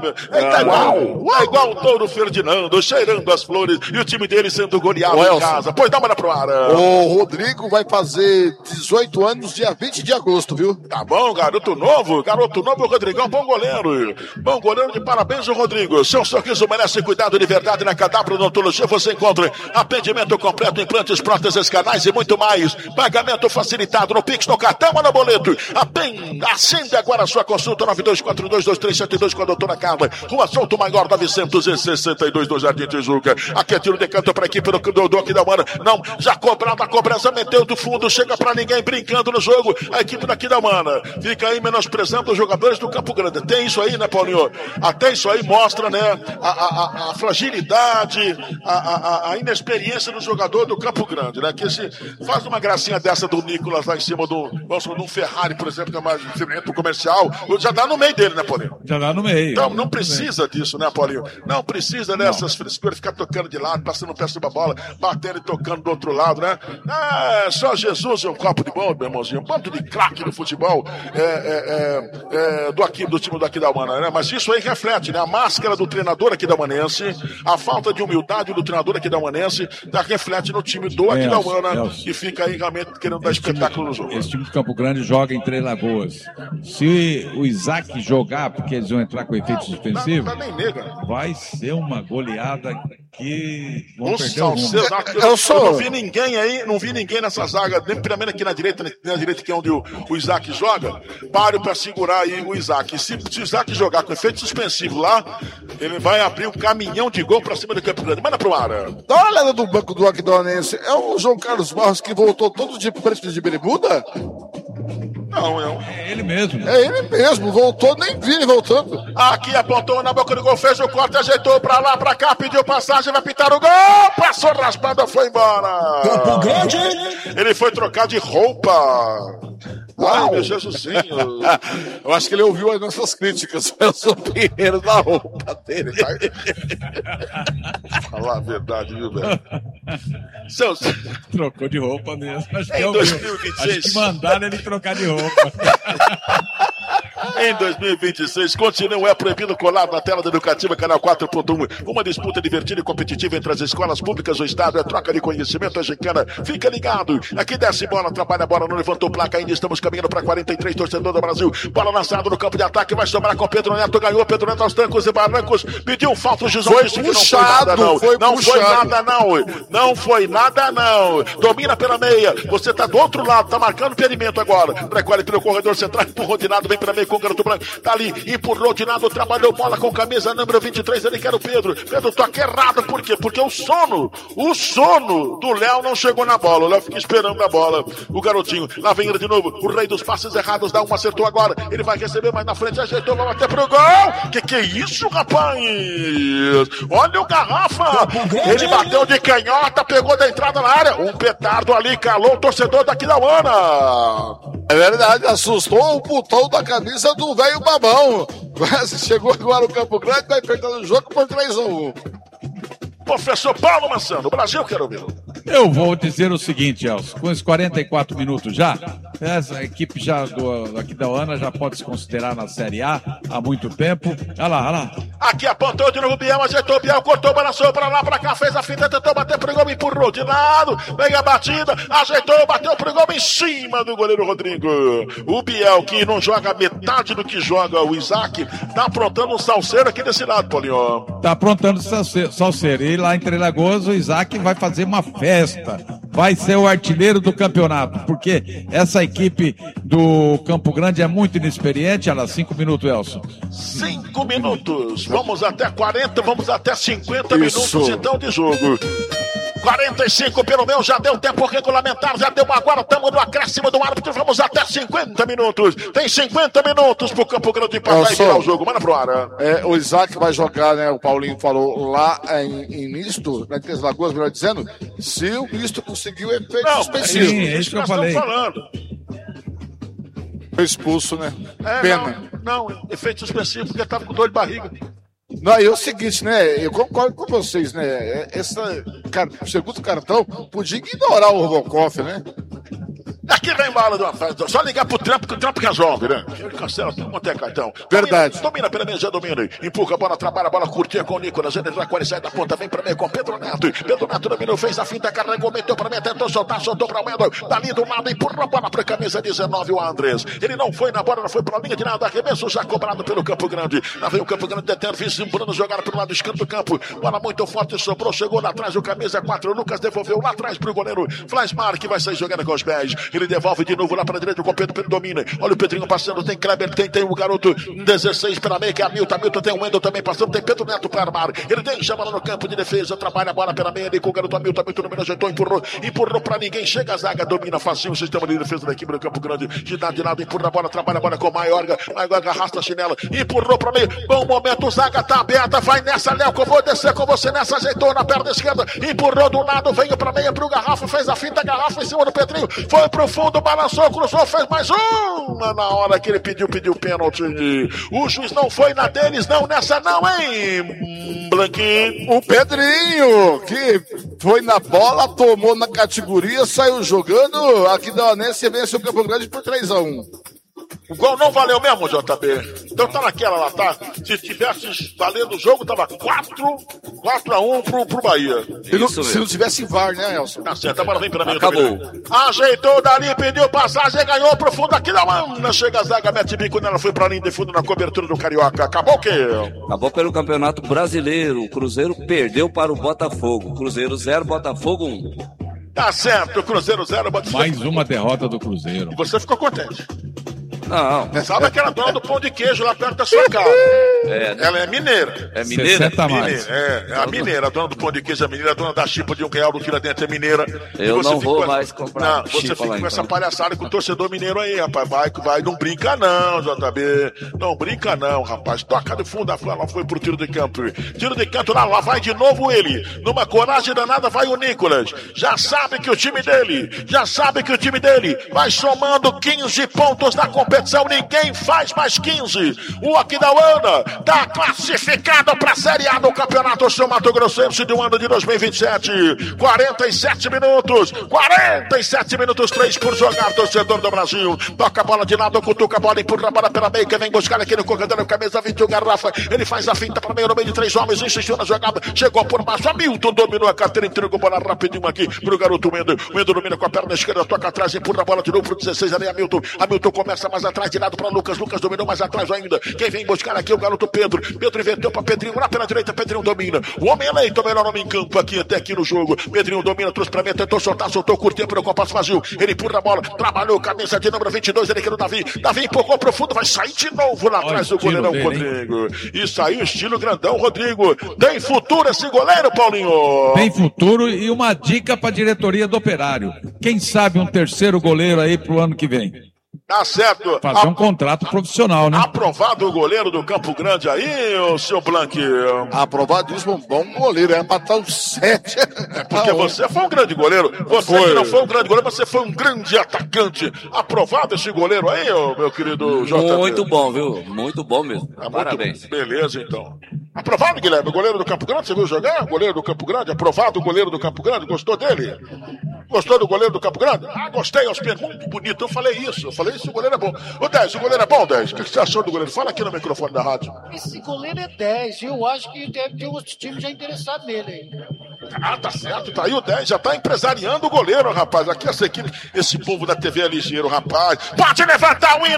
É igual o touro Ferdinando, cheirando as flores, e o time dele sendo goleado em casa. Pois dá uma pro ar. O Rodrigo vai fazer 18 anos, dia 20 de agosto, viu? Tá bom, garoto novo, o Rodrigão, bom goleiro de parabéns, o Rodrigo. Seu sorriso merece cuidado de verdade na Cadapro Odontologia. Você encontra atendimento completo, implantes, próteses, canais e muito mais. Pagamento facilitado no Pix, no cartão ou no boleto. Acende agora a sua consulta 92422372 com a doutora Carla. Rua Souto Maior 962 do Jardim Tijuca. Aqui é tiro de canto para a equipe do Aquidauana. Não, já cobrado a cobrança, meteu do fundo, chega para ninguém, brincando no jogo. A equipe da Aquidauana fica aí menosprezando os jogadores do Campo Grande. Tem isso aí, né, Paulinho? Até isso aí mostra, né, a fragilidade, a inexperiência do jogador do Campo Grande, né? Que se faz uma gracinha dessa do Nicolas lá em cima de um Ferrari, por exemplo, que é mais um comercial, já dá no meio dele, né, Paulinho? Já dá no meio. Então não precisa disso, né, Paulinho? Não precisa dessas frescuras, ficar tocando de lado, passando o pé sobre a bola, batendo e tocando do outro lado, né? Só Jesus é um copo de bom, meu irmãozinho. Um bando de craque do futebol do time do Aquidauana, né? Mas isso aí reflete, né? A máscara do treinador aquidauanense, a falta de humildade do treinador aquidauanense, reflete no time do Aquidauana, que fica aí realmente querendo dar espetáculo no jogo. Esse time do Campo Grande joga em Três Lagoas. Se o Isaac jogar, porque eles vão entrar com efeito suspensivo, nem nega. vai ser uma goleada aqui. O Salcedo, eu não vi ninguém aí, não vi ninguém nessa zaga, nem primeiro aqui na direita que é onde o Isaac joga, pare pra segurar aí o Isaac. Se o Isaac jogar com efeito suspensivo lá, ele vai abrir um caminhão de gol pra cima do Campo Grande. Manda pro ar. Dá uma olhada do banco do Aquidauanense. É o João Carlos Barros que voltou todo dia pro preço de bermuda? Não. É ele mesmo. É ele mesmo, voltou, nem vi ele voltando. Aqui apontou na boca do gol, fez o corte, ajeitou pra lá, pra cá, pediu passagem, vai pintar o gol, passou raspando, foi embora. Campo Grande. Ele foi trocar de roupa. Ai, meu Jesusinho. Eu acho que ele ouviu as nossas críticas. Eu sou Pinheiro da roupa dele. Falar a verdade, viu, velho? Trocou de roupa mesmo. Acho em 2026. Acho que mandaram ele trocar de roupa. Em 2026, continua é proibido colado na tela da Educativa Canal 4.1. Uma disputa divertida e competitiva entre as escolas públicas do estado. É troca de conhecimento, é gincana. Fica ligado. Aqui desce bola, atrapalha a bola, não levantou placa ainda. Estamos caminhando para 43, torcedor do Brasil. Bola lançada no campo de ataque, vai sobrar com Pedro Neto. Ganhou Pedro Neto aos trancos e barrancos. Pediu falta, o Gisão disse que não foi nada, não. Não foi nada, não. Não foi nada, não. Domina pela meia. Você tá do outro lado, tá marcando impedimento agora. Precolhe pelo corredor central, empurrou de nada, vem pela meia com o Garoto Branco. Tá ali, empurrou de nada, trabalhou bola com camisa número 23. Ele quer o Pedro. Pedro toca errado, por quê? Porque o sono do Léo não chegou na bola. O Léo fica esperando a bola. O garotinho, lá vem ele de novo. O rei dos passes errados, dá um, acertou agora. Ele vai receber mais na frente, ajeitou, vai bater pro gol. Que é isso, rapaz? Olha o Garrafa. Ele bateu de canhota, pegou da entrada na área. Um petardo ali, calou o torcedor da Aquidauana. É verdade, assustou o botão da camisa do velho babão. Chegou agora o Campo Grande, vai perdendo o jogo por 3-1. Professor Paulo Massano, o Brasil, quero ver. Eu vou dizer o seguinte, Elcio, com os 44 minutos já, essa equipe já do Aquidauana já pode se considerar na Série A há muito tempo. Olha lá. Aqui apontou de novo o Biel, ajeitou o Biel, cortou, balançou pra lá, pra cá, fez a finta, tentou bater pro gol, empurrou de lado, vem a batida, ajeitou, bateu pro gol em cima do goleiro Rodrigo. O Biel, que não joga metade do que joga o Isaac, tá aprontando um salseiro aqui desse lado, Paulinho. Tá aprontando salseiro. E lá em Três Lagoas, o Isaac vai fazer uma festa. Vai ser o artilheiro do campeonato, porque essa equipe do Campo Grande é muito inexperiente. Olha lá, 5 minutos, Elson. 5 minutos. Vamos até 40, vamos até 50 minutos então de jogo. 45 pelo meu, já deu tempo regulamentar, já deu agora, estamos no acréscimo do árbitro, vamos até 50 minutos. Tem 50 minutos pro Campo Grande passar e virar o jogo. Manda pro ar. O Isaac vai jogar, né? O Paulinho falou lá em misto, na Três Lagoas, melhor dizendo, se o misto conseguiu efeito suspensivo. Sim, é isso que eu falei. Foi expulso, né? Pena. Não, efeito suspensivo porque tava com dor de barriga. Não, e é o seguinte, né? Eu concordo com vocês, né? Segundo cartão, podia ignorar o Robocop, né? Aqui vem bala de uma festa. Só ligar pro Trump que o Trump resolve, né? Ele cancela tudo quanto é cartão. Verdade. Domina pela meia, já domina. Empurra a bola, trabalha a bola, curtia com o Nicolas. Ele já quando sai da ponta, vem pra meio com Pedro Neto. Pedro Neto dominou, fez a finta, carregou, meteu pra meia, tentou soltar, soltou pra Wendel. Dali do lado, empurrou a bola pra camisa 19, o Andrés. Ele não foi na bola, não foi pra linha de nada. Arremesso já cobrado pelo Campo Grande. Lá vem o Campo Grande, detendo, vislumbrando, jogaram pelo lado esquerdo do campo. Bola muito forte, sobrou, chegou lá atrás, o camisa 4. O Lucas devolveu lá atrás pro goleiro Flasmar, que vai sair jogando com os pés. Ele devolve de novo lá para a direita com o Pedro domina. Olha o Pedrinho passando, tem Kleber, tem o garoto 16 pela meia, que é a Milton tem o Wendel também passando, tem Pedro Neto para armar. Ele deixa a bola no campo de defesa, trabalha a bola pela meia ali com o garoto Milton domina, ajeitou, empurrou para ninguém, chega a zaga, domina facinho o sistema de defesa da equipe do Campo Grande, de lado, empurra a bola, trabalha a bola com o Maiorga arrasta a chinela, empurrou para meio, bom momento, zaga tá aberta, vai nessa, Léo, que eu vou descer com você nessa, ajeitou na perna esquerda, empurrou do lado, veio para meia pro Garrafa, fez a finta, Garrafa em cima do Pedrinho, foi pro fundo, balançou, cruzou, fez mais uma na hora que ele pediu pênalti. O juiz não foi na deles, não nessa não, hein, Blanquinho? O Pedrinho, que foi na bola, tomou na categoria, saiu jogando, Aquidauanense vence o Campo Grande por 3-1. O gol não valeu mesmo, JB. Então tá naquela lá, tá? Se tivesse valendo o jogo, tava 4-1 pro Bahia. Se não tivesse VAR, né, Elson? Tá certo, agora vem pra mim. Acabou. Ajeitou dali, pediu passagem, ganhou pro fundo aqui da Ana. Chega a zaga, mete bico nela, foi pra linha de fundo na cobertura do Carioca. Acabou o quê? Acabou pelo Campeonato Brasileiro. O Cruzeiro perdeu para o Botafogo. Cruzeiro 0, Botafogo 1. Tá certo, o Cruzeiro 0, Botafogo. Mais uma derrota do Cruzeiro. E você ficou contente? Não. Sabe aquela dona do pão de queijo lá perto da sua casa? Ela é mineira. É mineira? 60 mais. É a mineira, a dona do pão de queijo é mineira, a dona da chipa de R$1 do Tiradentes é mineira. Eu não vou mais comprar. Não, você fica com essa palhaçada com o torcedor mineiro aí, rapaz. Vai, não brinca não, JB. Não brinca não, rapaz. Toca de fundo, ela foi pro tiro de campo. Tiro de canto lá vai de novo ele. Numa coragem danada vai o Nicolas. Já sabe que o time dele vai somando 15 pontos na competição. Ninguém faz mais 15. O Aquidauana tá classificado para a Série A do Campeonato Sul Mato Grossense do ano de 2027. 47 minutos, 3 por jogar, torcedor do Brasil. Toca a bola de lado, cutuca a bola, empurra a bola pela meia, que vem buscar aqui no corredor, camisa 21, Garrafa. Ele faz a finta para meio, no meio de 3 homens, insistiu na jogada, chegou por baixo, Hamilton dominou a carteira, entregou a bola rapidinho aqui pro garoto Wendel. Wendel domina com a perna esquerda, toca atrás, empurra a bola de novo pro 16, ali Hamilton começa mais atrás, de lado para Lucas dominou mais atrás ainda. Quem vem buscar aqui é o garoto Pedro inverteu para Pedrinho, lá pela direita, Pedrinho domina. O homem eleito, o melhor homem em campo até aqui no jogo. Pedrinho domina, trouxe para mim, tentou soltou, curtiu pelo compasso vazio. Ele empurra a bola, trabalhou, camisa de número 22, ele quer o Davi empurrou profundo, vai sair de novo lá atrás do goleirão Rodrigo. E saiu estilo grandão, Rodrigo. Tem futuro esse goleiro, Paulinho? Tem futuro e uma dica para a diretoria do Operário. Quem sabe um terceiro goleiro aí pro ano que vem. Tá certo. Fazer um contrato profissional, né? Aprovado o goleiro do Campo Grande aí, ô seu Blanc? Aprovadíssimo, bom goleiro, é pra estar o 7. Porque você foi um grande goleiro. Você que não foi um grande goleiro, você foi um grande atacante. Aprovado esse goleiro aí, ô, meu querido JB? Muito bom, viu? Muito bom mesmo. Parabéns. Beleza, então. Aprovado, Guilherme, o goleiro do Campo Grande, você viu jogar? O goleiro do Campo Grande, aprovado o goleiro do Campo Grande, gostou dele? Gostou do goleiro do Campo Grande? Gostei, Osper, muito bonito, eu falei isso, o goleiro é bom. Ô 10, o goleiro é bom, 10? O que você achou do goleiro? Fala aqui no microfone da rádio. Esse goleiro é 10, eu acho que deve ter outro time já interessado nele. Tá certo, tá aí o 10, já tá empresariando o goleiro, rapaz. Aqui essa equipe, esse povo da TV é ligeiro, rapaz. Pode levantar o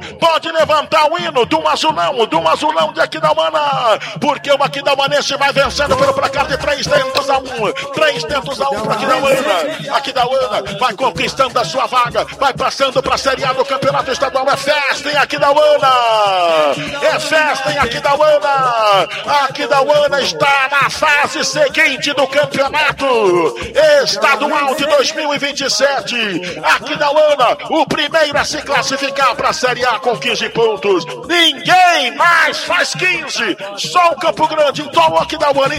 hino do azulão de Aquidauana, porque o Aquidauanense vai vencendo pelo placar de 3-1. 3-1 para Aquidauana. Aquidauana vai conquistando a sua vaga, vai passando para a Série A do Campeonato Estadual. É festa em Aquidauana! Aquidauana está na fase seguinte do Campeonato Estadual de 2027. Aquidauana, o primeiro a se classificar para a Série A com 15 pontos. Ninguém mais faz 15, só o Campo Grande. Então o Aquidauana,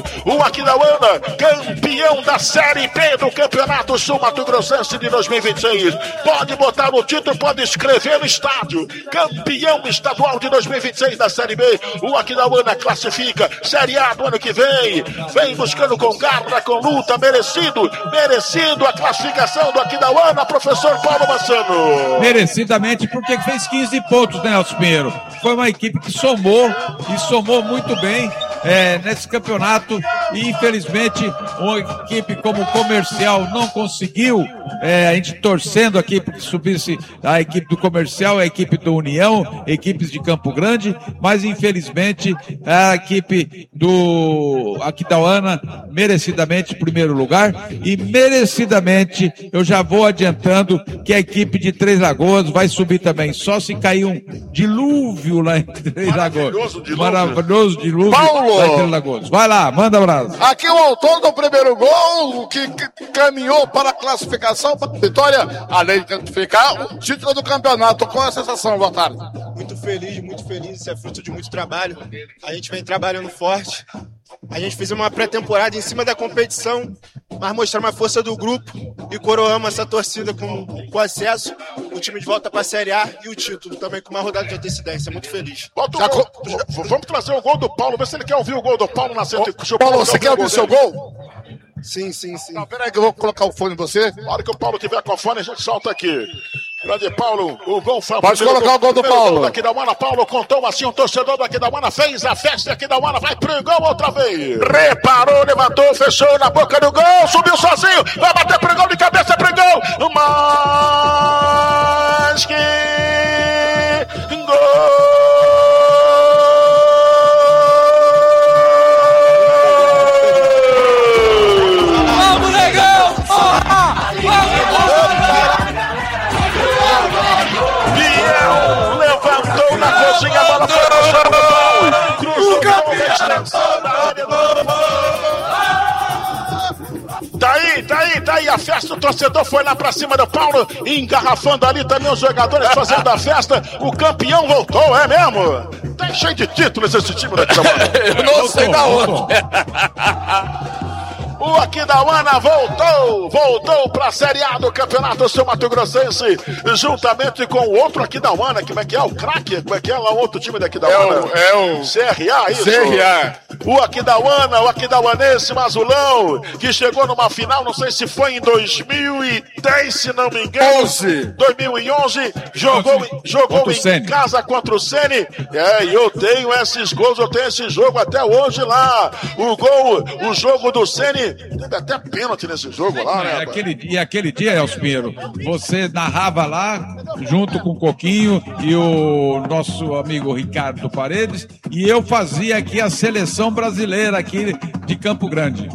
campeão da Série B do Campeonato Sul Mato Grossense de 2026. Pode botar no título, pode escrever no estádio. Campeão estadual de 2026 da Série B. O Aquidauana classifica Série A do ano que vem. Vem buscando com garra, com luta, merecido a classificação do Aquidauana, professor Paulo Massano. Merecidamente, porque fez 15 pontos, né, Elcio Pinheiro? Foi uma equipe que somou muito bem nesse campeonato e infelizmente uma equipe como o Comercial não conseguiu, a gente torcendo aqui para que subisse a equipe do Comercial, a equipe do União, equipes de Campo Grande, mas infelizmente a equipe do Aquidauana merecidamente em primeiro lugar e merecidamente eu já vou adiantando que a equipe de Três Lagoas vai subir também, só se cair um dilúvio lá em Três Lagoas. Maravilhoso dilúvio. Paulo! Vai lá, manda abraço. Aqui o autor do primeiro gol, que caminhou para a classificação, para a vitória, além de classificar o título do campeonato. Qual é a sensação, boa tarde? Muito feliz, isso é fruto de muito trabalho. A gente vem trabalhando forte. A gente fez uma pré-temporada em cima da competição, mas mostramos a força do grupo e coroamos essa torcida com acesso, o time de volta para a Série A e o título também com uma rodada de antecedência. Muito feliz. Vamos trazer o gol do Paulo, ver se ele quer ouvir o gol do Paulo na Santa Cruz. Paulo, você quer ouvir o seu gol? Sim. Não, peraí que eu vou colocar o fone em você. Na hora que o Paulo tiver com o fone, a gente solta aqui. Grande Paulo, o gol foi Pode colocar o gol do Paulo. Daqui da Aquidauana, Paulo contou assim, o torcedor da Aquidauana fez a festa, Aquidauana vai pro gol outra vez. Reparou, levantou, fechou na boca do gol, subiu sozinho, vai bater pro gol de cabeça pro gol. Mas que gol! Vamos, negão! Biel levantou na coxinha, a bola foi no chão do pau. Cruzou na extensão da área do Tá aí a festa, o torcedor foi lá pra cima do Paulo, engarrafando ali também os jogadores fazendo a festa. O campeão voltou, é mesmo? Tá cheio de títulos esse time daqui da Aquidauana. Eu não sei da onde. O Aquidauana voltou para a Série A do Campeonato Sul Mato Grossense, juntamente com o outro Aquidauana, como é que é? O craque? Como é que é lá o outro time da Aquidauana? É o CRA, isso? CRA. O Aquidauana, o Aquidauanense Mazulão, que chegou numa final, não sei se foi em 2010, se não me engano. 2011, jogou em casa contra o Sene. E eu tenho esses gols, eu tenho esse jogo até hoje lá. O jogo do Sene, teve até pênalti nesse jogo lá, né? Aquele dia, Elcio Pinheiro, você narrava lá, junto com o Coquinho e o nosso amigo Ricardo Paredes, e eu fazia aqui a seleção brasileira aqui de Campo Grande.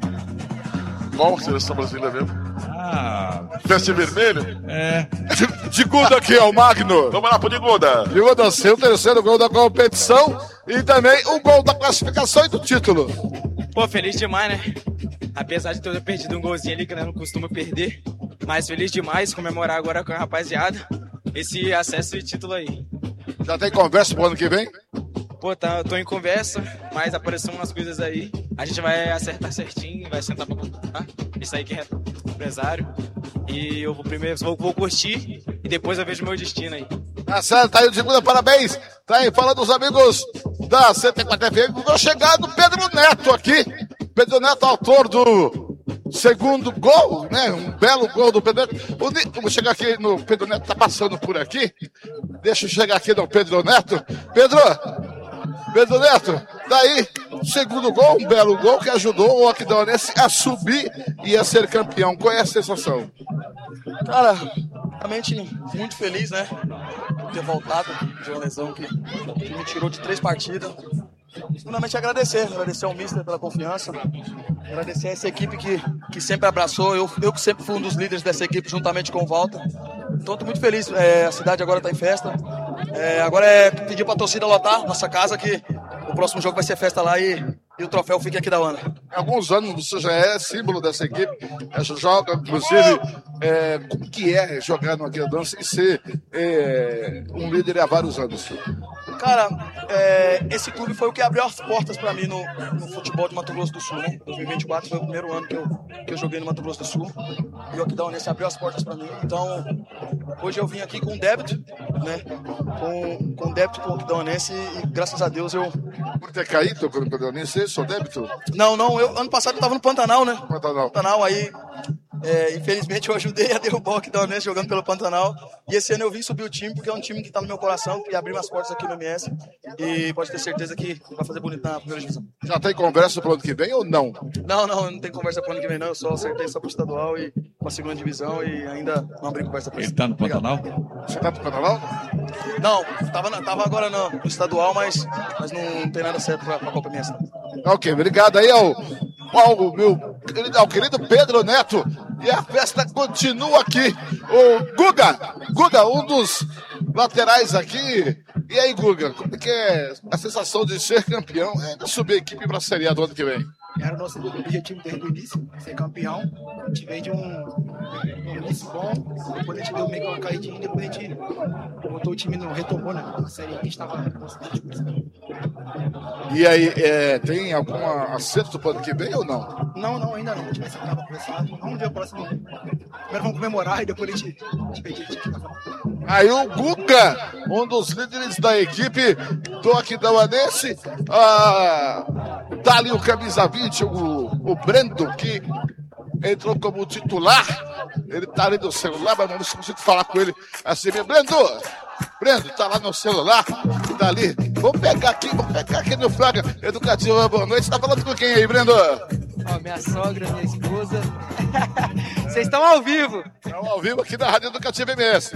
Qual seleção brasileira mesmo? Veste vermelho? É. De Guda aqui, ó, o Magno. Vamos lá pro de Guda. De Guda, seu terceiro gol da competição e também o gol da classificação e do título. Pô, feliz demais, né? Apesar de ter perdido um golzinho ali, que eu não costumo perder. Mas feliz demais, comemorar agora com a rapaziada esse acesso e título aí. Já tem conversa pro ano que vem? Pô, tô em conversa, mas apareceram umas coisas aí. A gente vai acertar certinho, vai sentar pra contar. Isso aí que é empresário. E eu vou curtir e depois eu vejo meu destino aí. Tá certo, tá aí o Segunda, parabéns. Tá aí, fala dos amigos da 104 FM. Vou chegar do Pedro Neto aqui. Pedro Neto, autor do segundo gol, né? Um belo gol do Pedro Neto. Vou chegar aqui no Pedro Neto, tá passando por aqui. Deixa eu chegar aqui no Pedro Neto. Pedro Neto, daí, segundo gol, um belo gol que ajudou o Aquidauanense a subir e a ser campeão. Qual é a sensação? Cara, realmente muito feliz, né? Por ter voltado de uma lesão que me tirou de 3 partidas. Segundamente agradecer ao Mister pela confiança, agradecer a essa equipe que sempre abraçou, eu que sempre fui um dos líderes dessa equipe juntamente com o Walter. Então estou muito feliz, a cidade agora está em festa, agora é pedir para a torcida lotar nossa casa, que o próximo jogo vai ser festa lá e o troféu fica aqui da Aquidauana. Há alguns anos você já é símbolo dessa equipe, joga, inclusive, como que é jogar no Aquidauana sem ser um líder há vários anos? Cara, esse clube foi o que abriu as portas para mim no futebol de Mato Grosso do Sul, né? 2024 foi o primeiro ano que eu joguei no Mato Grosso do Sul e o Aquidauanense abriu as portas para mim. Então, hoje eu vim aqui com débito, né? Com débito com o Aquidauanense e graças a Deus eu... Por ter caído com o Aquidauanense, sou débito? Não, ano passado eu tava no Pantanal, né? Pantanal, aí... infelizmente eu ajudei a derrubar o Aquidauanense jogando pelo Pantanal e esse ano eu vim subir o time porque é um time que tá no meu coração e abrir umas portas aqui no MS e pode ter certeza que vai fazer bonito na primeira divisão. Já tem conversa pro ano que vem ou não? Não tem conversa pro ano que vem não, eu só acertei só pro estadual e com a segunda divisão e ainda não abri conversa pra isso. Ele tá no Pantanal? Você tá no Pantanal? Não, tava agora no estadual, mas não tem nada certo pra Copa MS. Ok, obrigado aí ao querido Pedro Neto. E a festa continua aqui. O Guga, um dos laterais aqui. E aí, Guga, como é que é a sensação de ser campeão e subir a equipe para a Série A do ano que vem? Era o nosso objetivo desde o início, ser campeão. A gente veio de um início bom, depois a gente deu meio que uma caidinha, depois a gente botou o time no retomou, né? A Série A a gente estava constante. E aí, tem algum acerto para o ano que vem ou não? Não, ainda não. A gente vai sentar para conversar. Vamos ver o próximo. Primeiro vamos comemorar e depois a gente pedir. Aí o Guga, um dos líderes da equipe do Aquidauanense, tá ali o camisa 20, o Brendo, que entrou como titular. Ele tá ali no celular, mas não consigo falar com ele assim mesmo. Brendo, tá lá no celular, tá ali. Vamos pegar aqui no Flagra Educativa. Boa noite. Você tá falando com quem aí, Brendo? Ó, minha sogra, minha esposa. Vocês estão ao vivo. Estão ao vivo aqui na Rádio Educativa MS.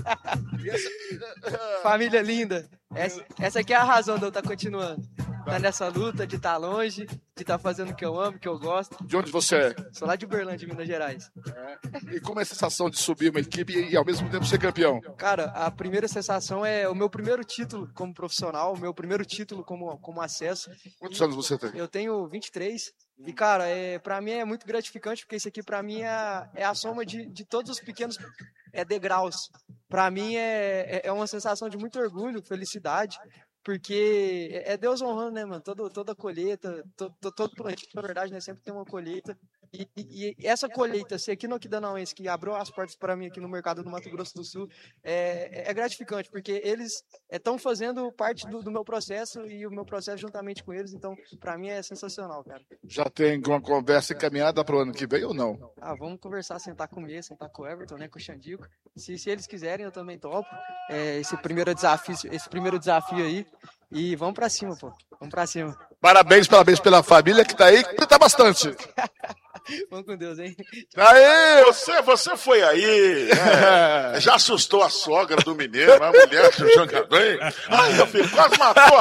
Família linda. Essa aqui é a razão de eu estar continuando. Tá nessa luta de estar longe, de estar fazendo o que eu amo, o que eu gosto. De onde você é? Sou lá de Uberlândia, Minas Gerais. E como é a sensação de subir uma equipe e ao mesmo tempo ser campeão? Cara, a primeira sensação é o meu primeiro título como profissional, o meu primeiro título como acesso. Quantos anos você tem? Eu tenho 23. E, cara, pra mim é muito gratificante, porque isso aqui pra mim é a soma de todos os pequenos degraus. Pra mim é uma sensação de muito orgulho, felicidade, porque é Deus honrando, né, mano? Toda colheita, todo plantio, na verdade, né, sempre tem uma colheita. E essa colheita, se aqui no Aquidauanense, que abriu as portas para mim aqui no mercado do Mato Grosso do Sul, é gratificante, porque eles estão fazendo parte do meu processo e o meu processo juntamente com eles, então para mim é sensacional, cara. Já tem uma conversa encaminhada para o ano que vem ou não? Vamos conversar, sentar com o Mê, sentar com o Everton, né, com o Xandico. Se eles quiserem, eu também topo. Esse primeiro desafio aí. E vamos pra cima, pô. Vamos pra cima. Parabéns pela família que tá aí, que tá bastante. Vamos com Deus, hein? Aí, você foi aí, né? Já assustou a sogra do mineiro, a mulher do jogador, hein? Ai, meu filho, quase matou.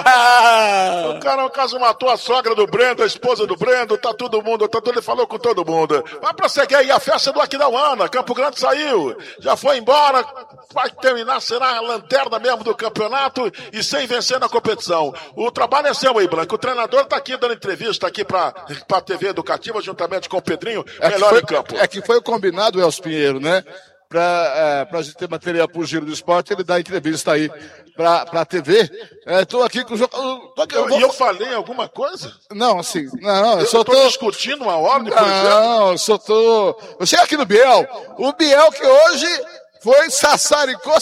O cara quase matou a sogra do Brendo, a esposa do Brendo, ele falou com todo mundo. Vai prosseguir aí a festa do Aquidauana, Campo Grande saiu, já foi embora, vai terminar, será a lanterna mesmo do campeonato e sem vencer na competição. O trabalho é seu aí, Blanco. O treinador tá aqui dando entrevista aqui pra TV Educativa, juntamente com o Pedrinho, melhor em campo. É que foi o combinado, Elcio Pinheiro, né? Pra gente ter material pro Giro do Esporte, ele dá entrevista aí pra TV. Tô aqui com o jogo. E eu falei alguma coisa? Não, assim, não, eu só tô discutindo uma ordem, por exemplo? Não, eu chego aqui no Biel. O Biel que hoje foi sassaricou,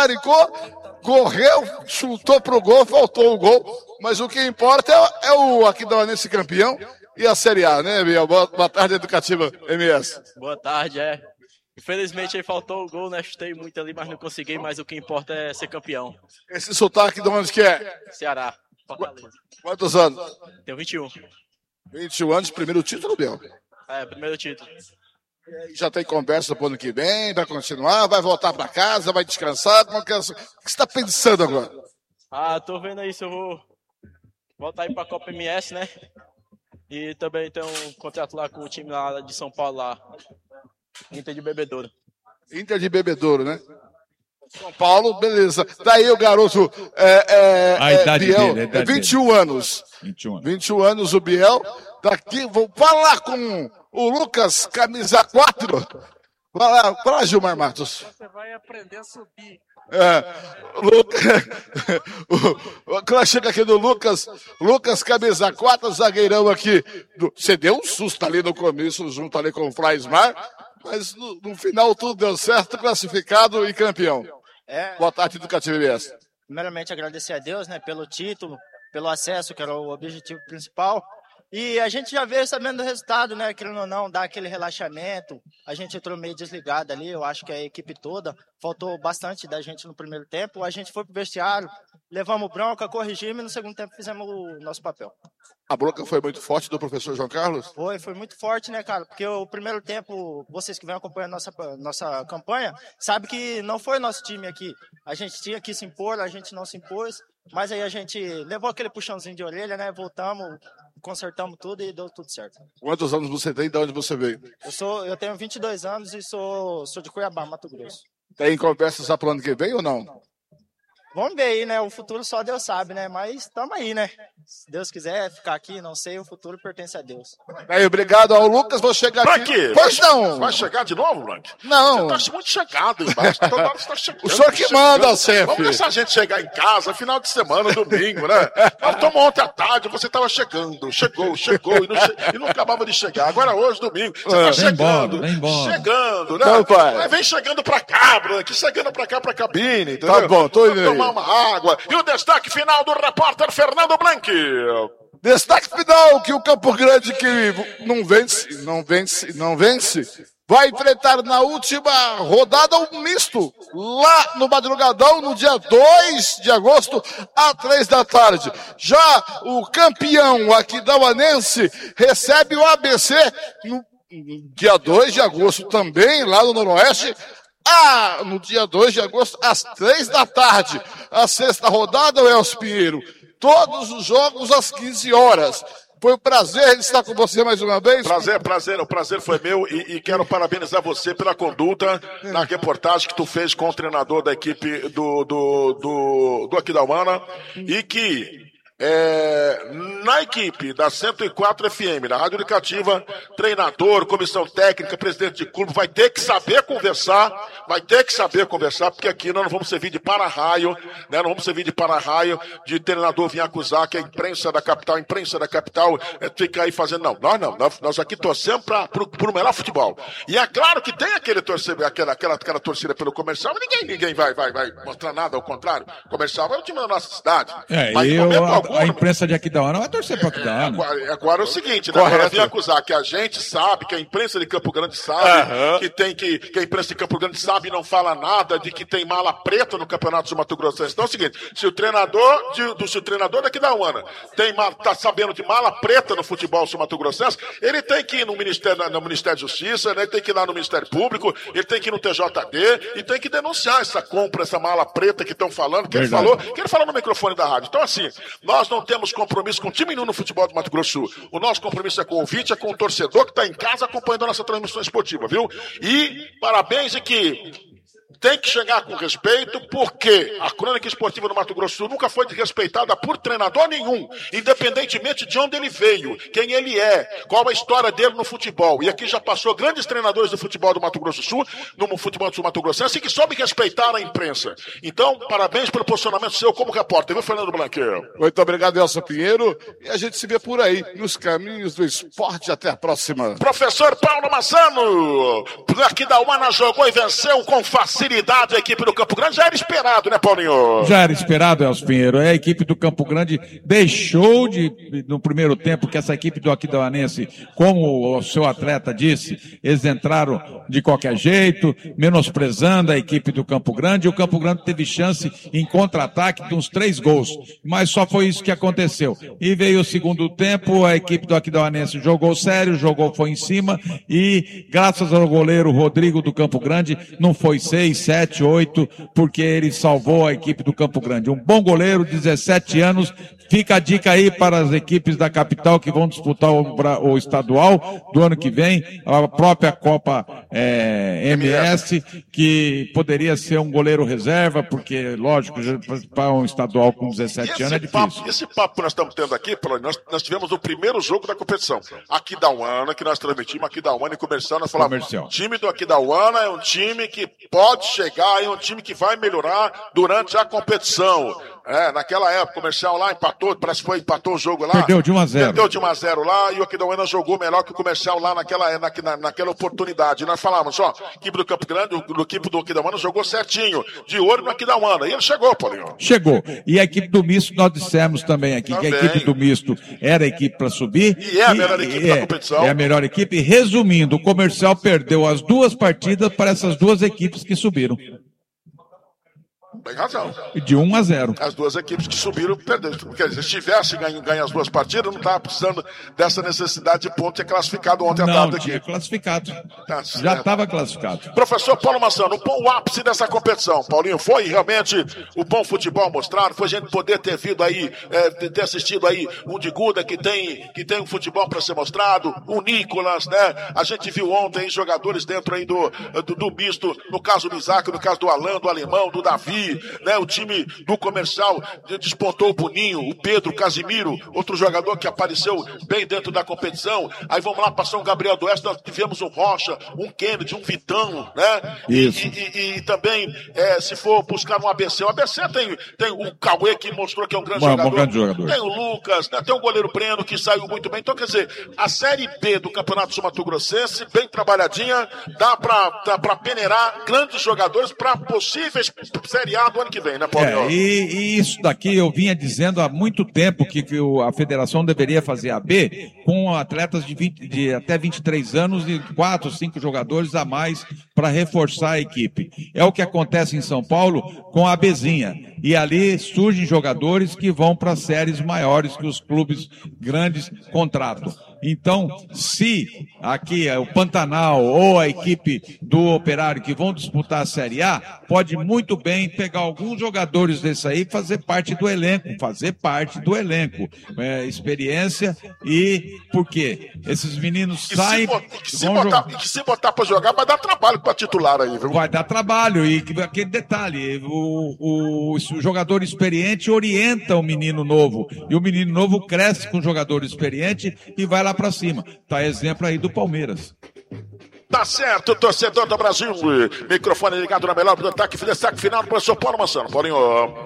correu, chutou pro gol, faltou o gol. Mas o que importa é o Aquidauanense campeão e a Série A, né, Biel? Boa tarde, Educativa MS. Boa tarde, Infelizmente aí faltou o gol, né? Chutei muito ali, mas não consegui, mas o que importa é ser campeão. Esse sotaque de onde que é? Ceará, Fortaleza. Quantos anos? Tenho 21. 21 anos, primeiro título, Biel? Primeiro título. Já tem conversa pro ano que vem, vai continuar, vai voltar pra casa, vai descansar? O que você está pensando agora? Tô vendo aí se eu vou voltar aí pra Copa MS, né? E também tem um contrato lá com o time lá de São Paulo lá. Inter de Bebedouro. Inter de Bebedouro, né? São Paulo, beleza. Daí o garoto a idade Biel, dele, a idade 21 dele. anos. 21 anos o Biel. Daqui, vou falar com o Lucas, camisa 4. Vai lá, Gilmar Matos. Você vai aprender a subir. Quando chega aqui do Lucas, camisa 4, zagueirão aqui. Você deu um susto ali no começo, junto ali com o Flaismar, mas no final tudo deu certo, classificado e campeão. Boa tarde, Educativa MS. Primeiramente agradecer a Deus, né, pelo título, pelo acesso, que era o objetivo principal. E a gente já veio sabendo do resultado, né? Querendo ou não, dar aquele relaxamento. A gente entrou meio desligado ali, eu acho que a equipe toda. Faltou bastante da gente no primeiro tempo. A gente foi pro vestiário, levamos bronca, corrigimos e no segundo tempo fizemos o nosso papel. A bronca foi muito forte do professor João Carlos? Foi muito forte, né, cara? Porque o primeiro tempo, vocês que vêm acompanhando nossa campanha, sabem que não foi nosso time aqui. A gente tinha que se impor, a gente não se impôs. Mas aí a gente levou aquele puxãozinho de orelha, né? Voltamos, consertamos tudo e deu tudo certo. Quantos anos você tem e de onde você veio? Eu tenho 22 anos e sou de Cuiabá, Mato Grosso. Tem conversas já pro ano que vem ou não? Vamos ver aí, né? O futuro só Deus sabe, né? Mas estamos aí, né? Se Deus quiser ficar aqui, não sei, o futuro pertence a Deus. Aí, obrigado ao Lucas, vou chegar pra aqui. Quê? Pois não. Vai chegar de novo, Blank? Não. Você tá muito chegado embaixo. Toda hora você tá chegando. O senhor que manda, chefe. Vamos deixar a gente chegar em casa, final de semana, domingo, né? Tomou ontem à tarde, você tava chegando, chegou, e não acabava de chegar. Agora hoje, domingo, você tá chegando, chegando, né? Não, pai. Mas vem chegando pra cá, Blank, chegando pra cá, pra cabine, entendeu? Tá bom, tô indo aí. Tomar uma água. E o destaque final do repórter Fernando Blanc. Destaque final que o Campo Grande, que não vence, vai enfrentar na última rodada um misto, lá no Madrugadão, no dia 2 de agosto, às 3 da tarde. Já o campeão aquidauanense recebe o ABC no dia 2 de agosto também, lá no Noroeste, no dia 2 de agosto, às 3 da tarde. A sexta rodada, o Elcio Pinheiro. Todos os jogos às 15 horas. Foi um prazer estar com você mais uma vez. O prazer foi meu e quero parabenizar você pela conduta na reportagem que tu fez com o treinador da equipe do Aquidauana e que na equipe da 104 FM, da Rádio Educativa, treinador, comissão técnica, presidente de clube, vai ter que saber conversar, porque aqui nós não vamos servir de para-raio, né? Não vamos servir de para-raio, de treinador vir acusar que a imprensa da capital fica aí fazendo, nós aqui torcemos pro melhor futebol. E é claro que tem aquela torcida pelo comercial, mas ninguém vai mostrar nada, ao contrário, o comercial é o time da nossa cidade. A imprensa de Aquidauana vai torcer para Aquidauana. Agora é o seguinte, né? Agora vem acusar que a gente sabe, que a imprensa de Campo Grande sabe, que a imprensa de Campo Grande sabe e não fala nada, de que tem mala preta no Campeonato do Mato Grossense. Então é o seguinte, se o treinador da Aquidauana tá sabendo de mala preta no futebol do Mato Grossense, ele tem que ir no Ministério de Justiça, né? Ele tem que ir lá no Ministério Público, ele tem que ir no TJD e tem que denunciar essa compra, essa mala preta que estão falando, que ele falou no microfone da rádio. Então assim, nós não temos compromisso com time nenhum no futebol do Mato Grosso do Sul. O nosso compromisso é com o ouvinte, é com o torcedor que está em casa acompanhando a nossa transmissão esportiva, viu? E parabéns e que tem que chegar com respeito, porque a crônica esportiva do Mato Grosso do Sul nunca foi desrespeitada por treinador nenhum, independentemente de onde ele veio, quem ele é, qual a história dele no futebol. E aqui já passou grandes treinadores do futebol do Mato Grosso do Sul, no futebol do Sul Mato Grossense, que soube respeitar a imprensa. Então, parabéns pelo posicionamento seu como repórter, viu, Fernando Blanqueiro? Muito obrigado, Elcio Pinheiro. E a gente se vê por aí, nos caminhos do esporte. Até a próxima. Professor Paulo Mazzano, Aquidauana jogou e venceu com facilidade a equipe do Campo Grande. Já era esperado, né, Paulinho? Já era esperado, Elcio Pinheiro. A equipe do Campo Grande deixou no primeiro tempo, que essa equipe do Aquidauanense, como o seu atleta disse, eles entraram de qualquer jeito, menosprezando a equipe do Campo Grande. O Campo Grande teve chance em contra-ataque de uns 3 gols, mas só foi isso que aconteceu. E veio o segundo tempo, a equipe do Aquidauanense jogou sério, foi em cima e graças ao goleiro Rodrigo do Campo Grande, não foi 6, 7, 8, porque ele salvou a equipe do Campo Grande. Um bom goleiro, 17 anos. Fica a dica aí para as equipes da capital que vão disputar o estadual do ano que vem, a própria Copa MS, que poderia ser um goleiro reserva, porque, lógico, para um estadual com 17 anos é difícil. Esse papo que nós estamos tendo aqui, nós tivemos o primeiro jogo da competição. Aquidauana, que nós transmitimos, Aquidauana e Comercial, nós falamos, o time do Aquidauana é um time que pode chegar, é um time que vai melhorar durante a competição. Naquela época, o Comercial lá empatou o jogo lá. Perdeu de 1-0. Perdeu de 1-0 lá e o Aquidauana jogou melhor que o Comercial lá naquela oportunidade. E nós falamos, a equipe do Campo Grande, a equipe do Aquidauana jogou certinho, de olho no Aquidauana. E ele chegou, Paulinho. Chegou. E a equipe do Misto, nós dissemos também aqui que a equipe do Misto era a equipe para subir. E é a melhor equipe da competição. É a melhor equipe. Resumindo, o Comercial perdeu as 2 partidas para essas 2 equipes que subiram. Tem razão. De 1-0. As 2 equipes que subiram perderam. Quer dizer, se tivesse ganho as 2 partidas, não estava precisando dessa necessidade de ponto, tinha classificado ontem à tarde aqui. Não, tinha classificado. Já estava classificado. Professor Paulo Mazzano, o ápice dessa competição, Paulinho, foi realmente o bom futebol mostrado, foi a gente poder ter vindo aí, ter assistido aí um de Guda que tem um futebol para ser mostrado, o Nicolas, né? A gente viu ontem jogadores dentro aí do misto, no caso do Isaac, no caso do Alan, do Alemão, do Davi, né? O time do Comercial despontou o Boninho, o Pedro, o Casimiro, outro jogador que apareceu bem dentro da competição. Aí vamos lá para São Gabriel do Oeste, nós tivemos um Rocha, um Kennedy, um Vitão, né? Isso. E também, se for buscar um ABC, o ABC tem o Cauê, que mostrou que é um grande jogador. Tem o Lucas, né? Tem o goleiro Breno, que saiu muito bem. Então, quer dizer, a Série B do Campeonato Sul Mato Grossense, bem trabalhadinha, dá para peneirar grandes jogadores para possíveis Série A encerrado o ano que vem, né, Paulinho? E isso daqui eu vinha dizendo há muito tempo que a federação deveria fazer a B com atletas de até 23 anos e 4, 5 jogadores a mais para reforçar a equipe. É o que acontece em São Paulo com a Bzinha. E ali surgem jogadores que vão para séries maiores que os clubes grandes contratam. Então, se aqui o Pantanal ou a equipe do Operário que vão disputar a Série A, pode muito bem pegar alguns jogadores desse aí e fazer parte do elenco. Experiência e por quê? Esses meninos saem... Se botar para jogar, vai dar trabalho para titular aí, viu? Vai dar trabalho. E aquele detalhe, o jogador experiente orienta o menino novo. E o menino novo cresce com o jogador experiente e vai lá pra cima. Tá exemplo aí do Palmeiras. Tá certo, torcedor do Brasil. Microfone ligado na melhor do ataque. Destaque final do professor Paulo Massano. Paulinho.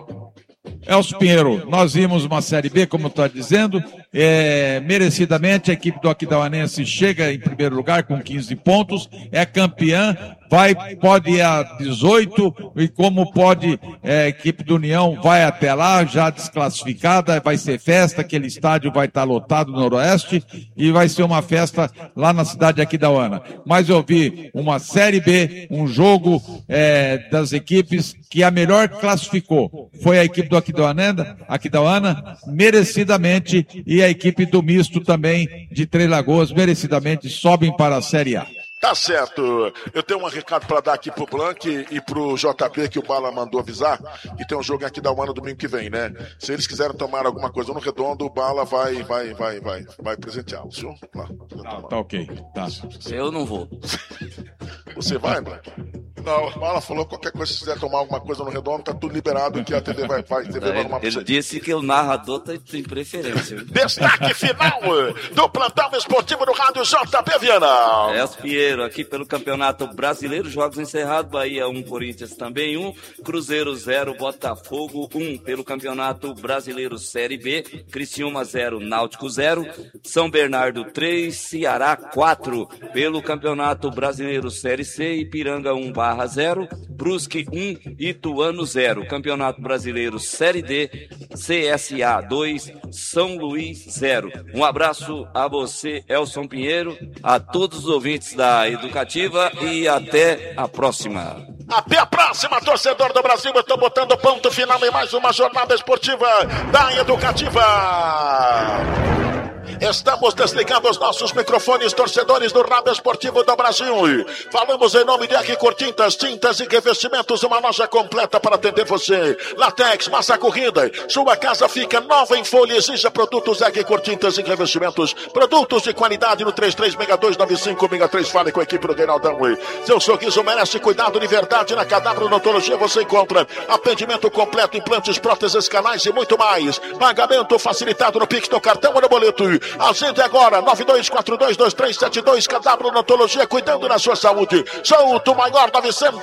Elcio Pinheiro, nós vimos uma Série B, como eu estou dizendo, merecidamente a equipe do Aquidauanense chega em primeiro lugar com 15 pontos, é campeã, pode ir a 18 e como pode, a equipe do União vai até lá, já desclassificada, vai ser festa, aquele estádio vai estar lotado no Noroeste e vai ser uma festa lá na cidade de Aquidauana. Mas eu vi uma Série B, um jogo das equipes que a melhor classificou. Foi a equipe do Aquidauana, merecidamente, e a equipe do Misto também, de Três Lagoas, merecidamente sobem para a Série A. Tá certo. Eu tenho um recado para dar aqui pro Blanc e pro JP, que o Bala mandou avisar, que tem um jogo aqui da Aquidauana domingo que vem, né? Se eles quiserem tomar alguma coisa no redondo, o Bala vai presenteá-los, viu? Tá ok. Tá. Eu não vou. Você vai, Blanc? Não, o Bala falou qualquer coisa, se quiser tomar alguma coisa no redondo, tá tudo liberado, que a TV vai arrumar pra você. Ele disse que o narrador tem preferência. Destaque final do plantão esportivo do Rádio JP Viana. Elcio Pinheiro, aqui pelo Campeonato Brasileiro, jogos encerrados, Bahia 1, Corinthians também 1, Cruzeiro 0, Botafogo 1, pelo Campeonato Brasileiro Série B, Criciúma 0, Náutico 0, São Bernardo 3, Ceará 4, pelo Campeonato Brasileiro Série C, Ipiranga 1/0, Brusque 1, Ituano 0, Campeonato Brasileiro Série D, CSA 2, São Luís 0. Um abraço a você, Elson Pinheiro, a todos os ouvintes da Educativa e até a próxima. Até a próxima, torcedor do Brasil. Eu estou botando ponto final em mais uma jornada esportiva da Educativa. Estamos desligando os nossos microfones, torcedores do Rádio Esportivo do Brasil. Falamos em nome de Agcor Tintas e Revestimentos, uma loja completa para atender você. Latex, massa corrida, sua casa fica nova em folha. Exija produtos Agcor Tintas e Revestimentos, produtos de qualidade no 33629563. Fale com a equipe do Reinaldão. Seu sorriso merece cuidado de verdade. Na Cadáver Odontologia você encontra atendimento completo, implantes, próteses, canais e muito mais. Pagamento facilitado no Pix, no cartão ou no boleto. Agende agora, 92422372, Cadáver Odontologia, cuidando da sua saúde. Souto Maior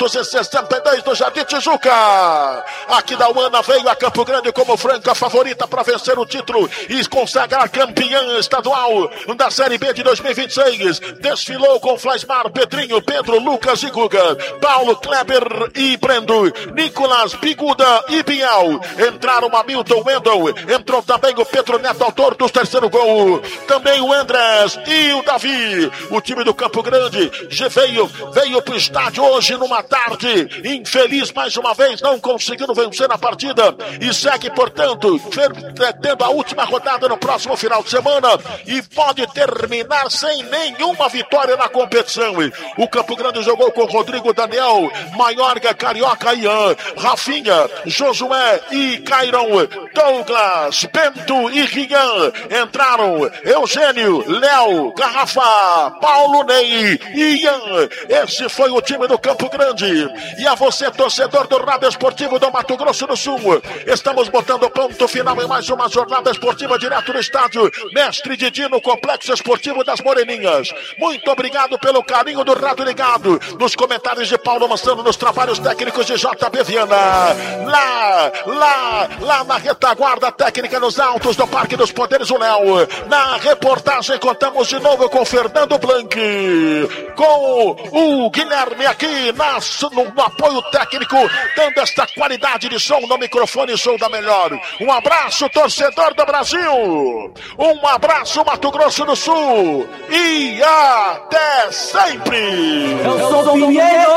962 do Jardim Tijuca. Aquidauana veio a Campo Grande como franca favorita para vencer o título e consagrar campeã estadual da Série B de 2026. Desfilou com Flaismar, Pedrinho, Pedro, Lucas e Guga, Paulo, Kleber e Brendo, Nicolas, Biguda e Bial. Entraram Hamilton, Wendel, entrou também o Pedro Neto, autor do terceiro gol. Também o Andrés e o Davi. O time do Campo Grande veio pro estádio hoje numa tarde infeliz mais uma vez, não conseguindo vencer a partida e segue, portanto, tendo a última rodada no próximo final de semana e pode terminar sem nenhuma vitória na competição. O Campo Grande jogou com Rodrigo, Daniel, Maiorga, Carioca, Ian, Rafinha, Josué e Cairon, Douglas, Bento e Rian. Entraram Eugênio, Léo, Garrafa, Paulo, Ney e Ian. Esse foi o time do Campo Grande. E a você, torcedor do Rádio Esportivo do Mato Grosso do Sul, estamos botando ponto final em mais uma jornada esportiva direto do estádio Mestre Didi, no Complexo Esportivo das Moreninhas. Muito obrigado pelo carinho do Rádio Ligado, nos comentários de Paulo Massano, nos trabalhos técnicos de JB Viana. Lá na retaguarda técnica, nos altos do Parque dos Poderes, o Léo. Na Na reportagem contamos de novo com Fernando Blanc, com o Guilherme aqui no apoio técnico, dando esta qualidade de som no microfone, som da melhor. Um abraço, torcedor do Brasil. Um abraço, Mato Grosso do Sul. E até sempre. Eu sou do Pinheiro.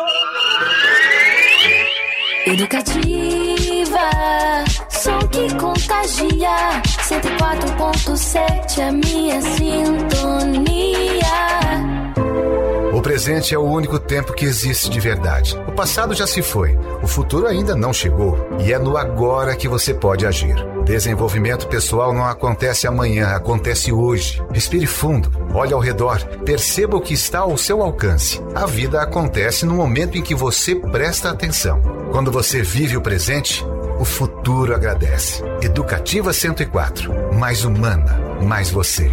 Educativa, som que contagia. 104.7 é minha sintonia. O presente é o único tempo que existe de verdade. O passado já se foi, o futuro ainda não chegou. E é no agora que você pode agir. Desenvolvimento pessoal não acontece amanhã, acontece hoje. Respire fundo, olhe ao redor, perceba o que está ao seu alcance. A vida acontece no momento em que você presta atenção. Quando você vive o presente, o futuro agradece. Educativa 104, mais humana, mais você.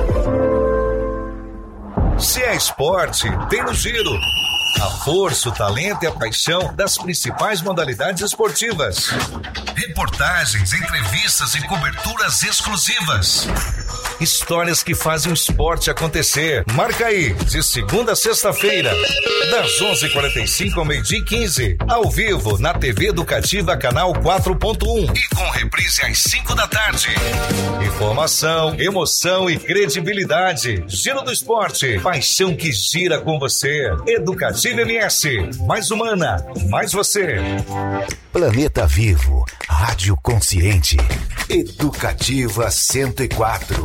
Se é esporte, tem no Giro. A força, o talento e a paixão das principais modalidades esportivas. Reportagens, entrevistas e coberturas exclusivas. Histórias que fazem o esporte acontecer. Marca aí, de segunda a sexta-feira, das 11h45 ao 12h15, ao vivo na TV Educativa Canal 4.1 e com reprise às 5 da tarde. Informação, emoção e credibilidade. Giro do Esporte, paixão que gira com você. Educativa MS, mais humana, mais você. Planeta Vivo, Rádio Consciente, Educativa 104.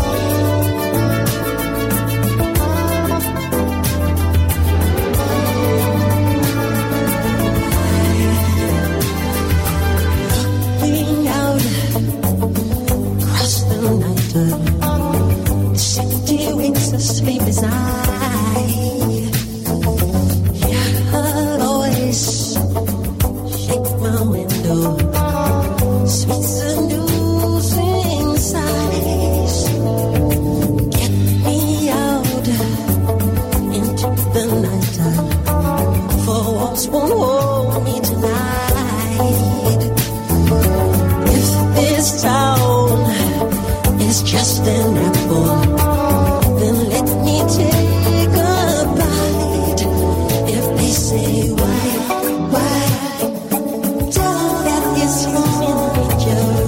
Just an apple, then let me take a bite. If they say why, tell that it's human nature.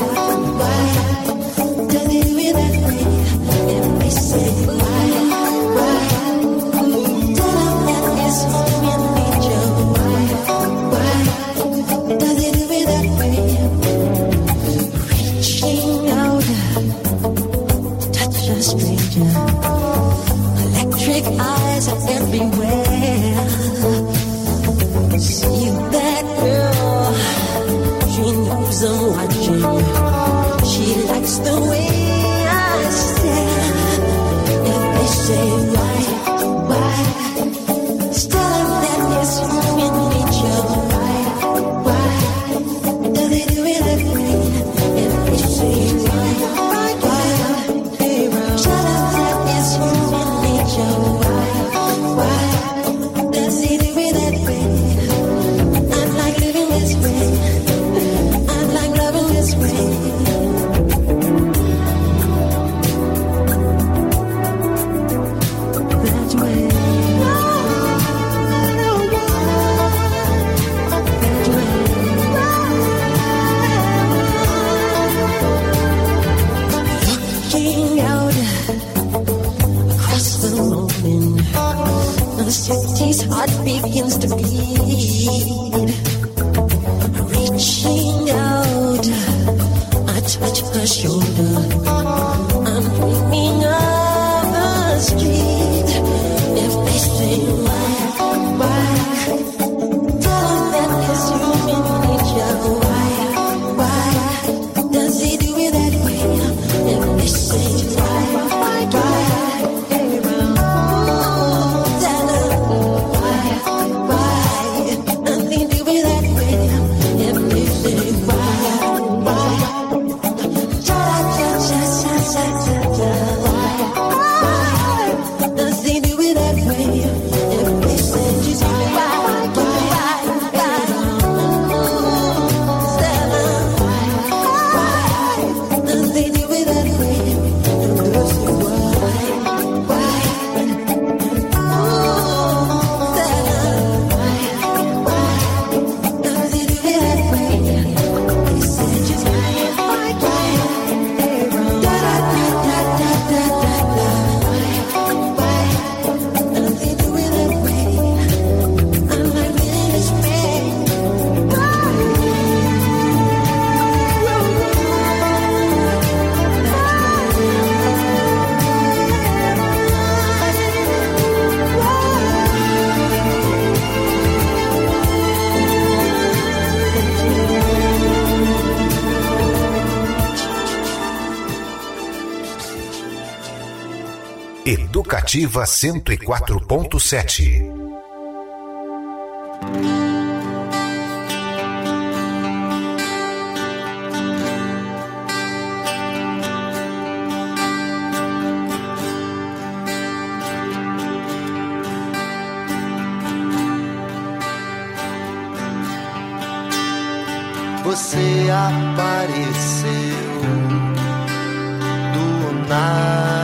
Why, does it do that way? If they say why, tell that it's human nature. Why, does it do that way? Reaching out. A stranger, electric eyes are everywhere. See that girl, she knows I'm watching. She likes the way I stare. If they say why, still that is human nature. Why, does it do it that way? If they say why. The city's heart begins to beat. Reaching out, I touch her shoulder. I'm dreaming of the street. If they say why, tell them that it's human nature. Why, does he do it that way? If they say why. Does he do it that way? Educativa 104.7. Você apareceu do nada.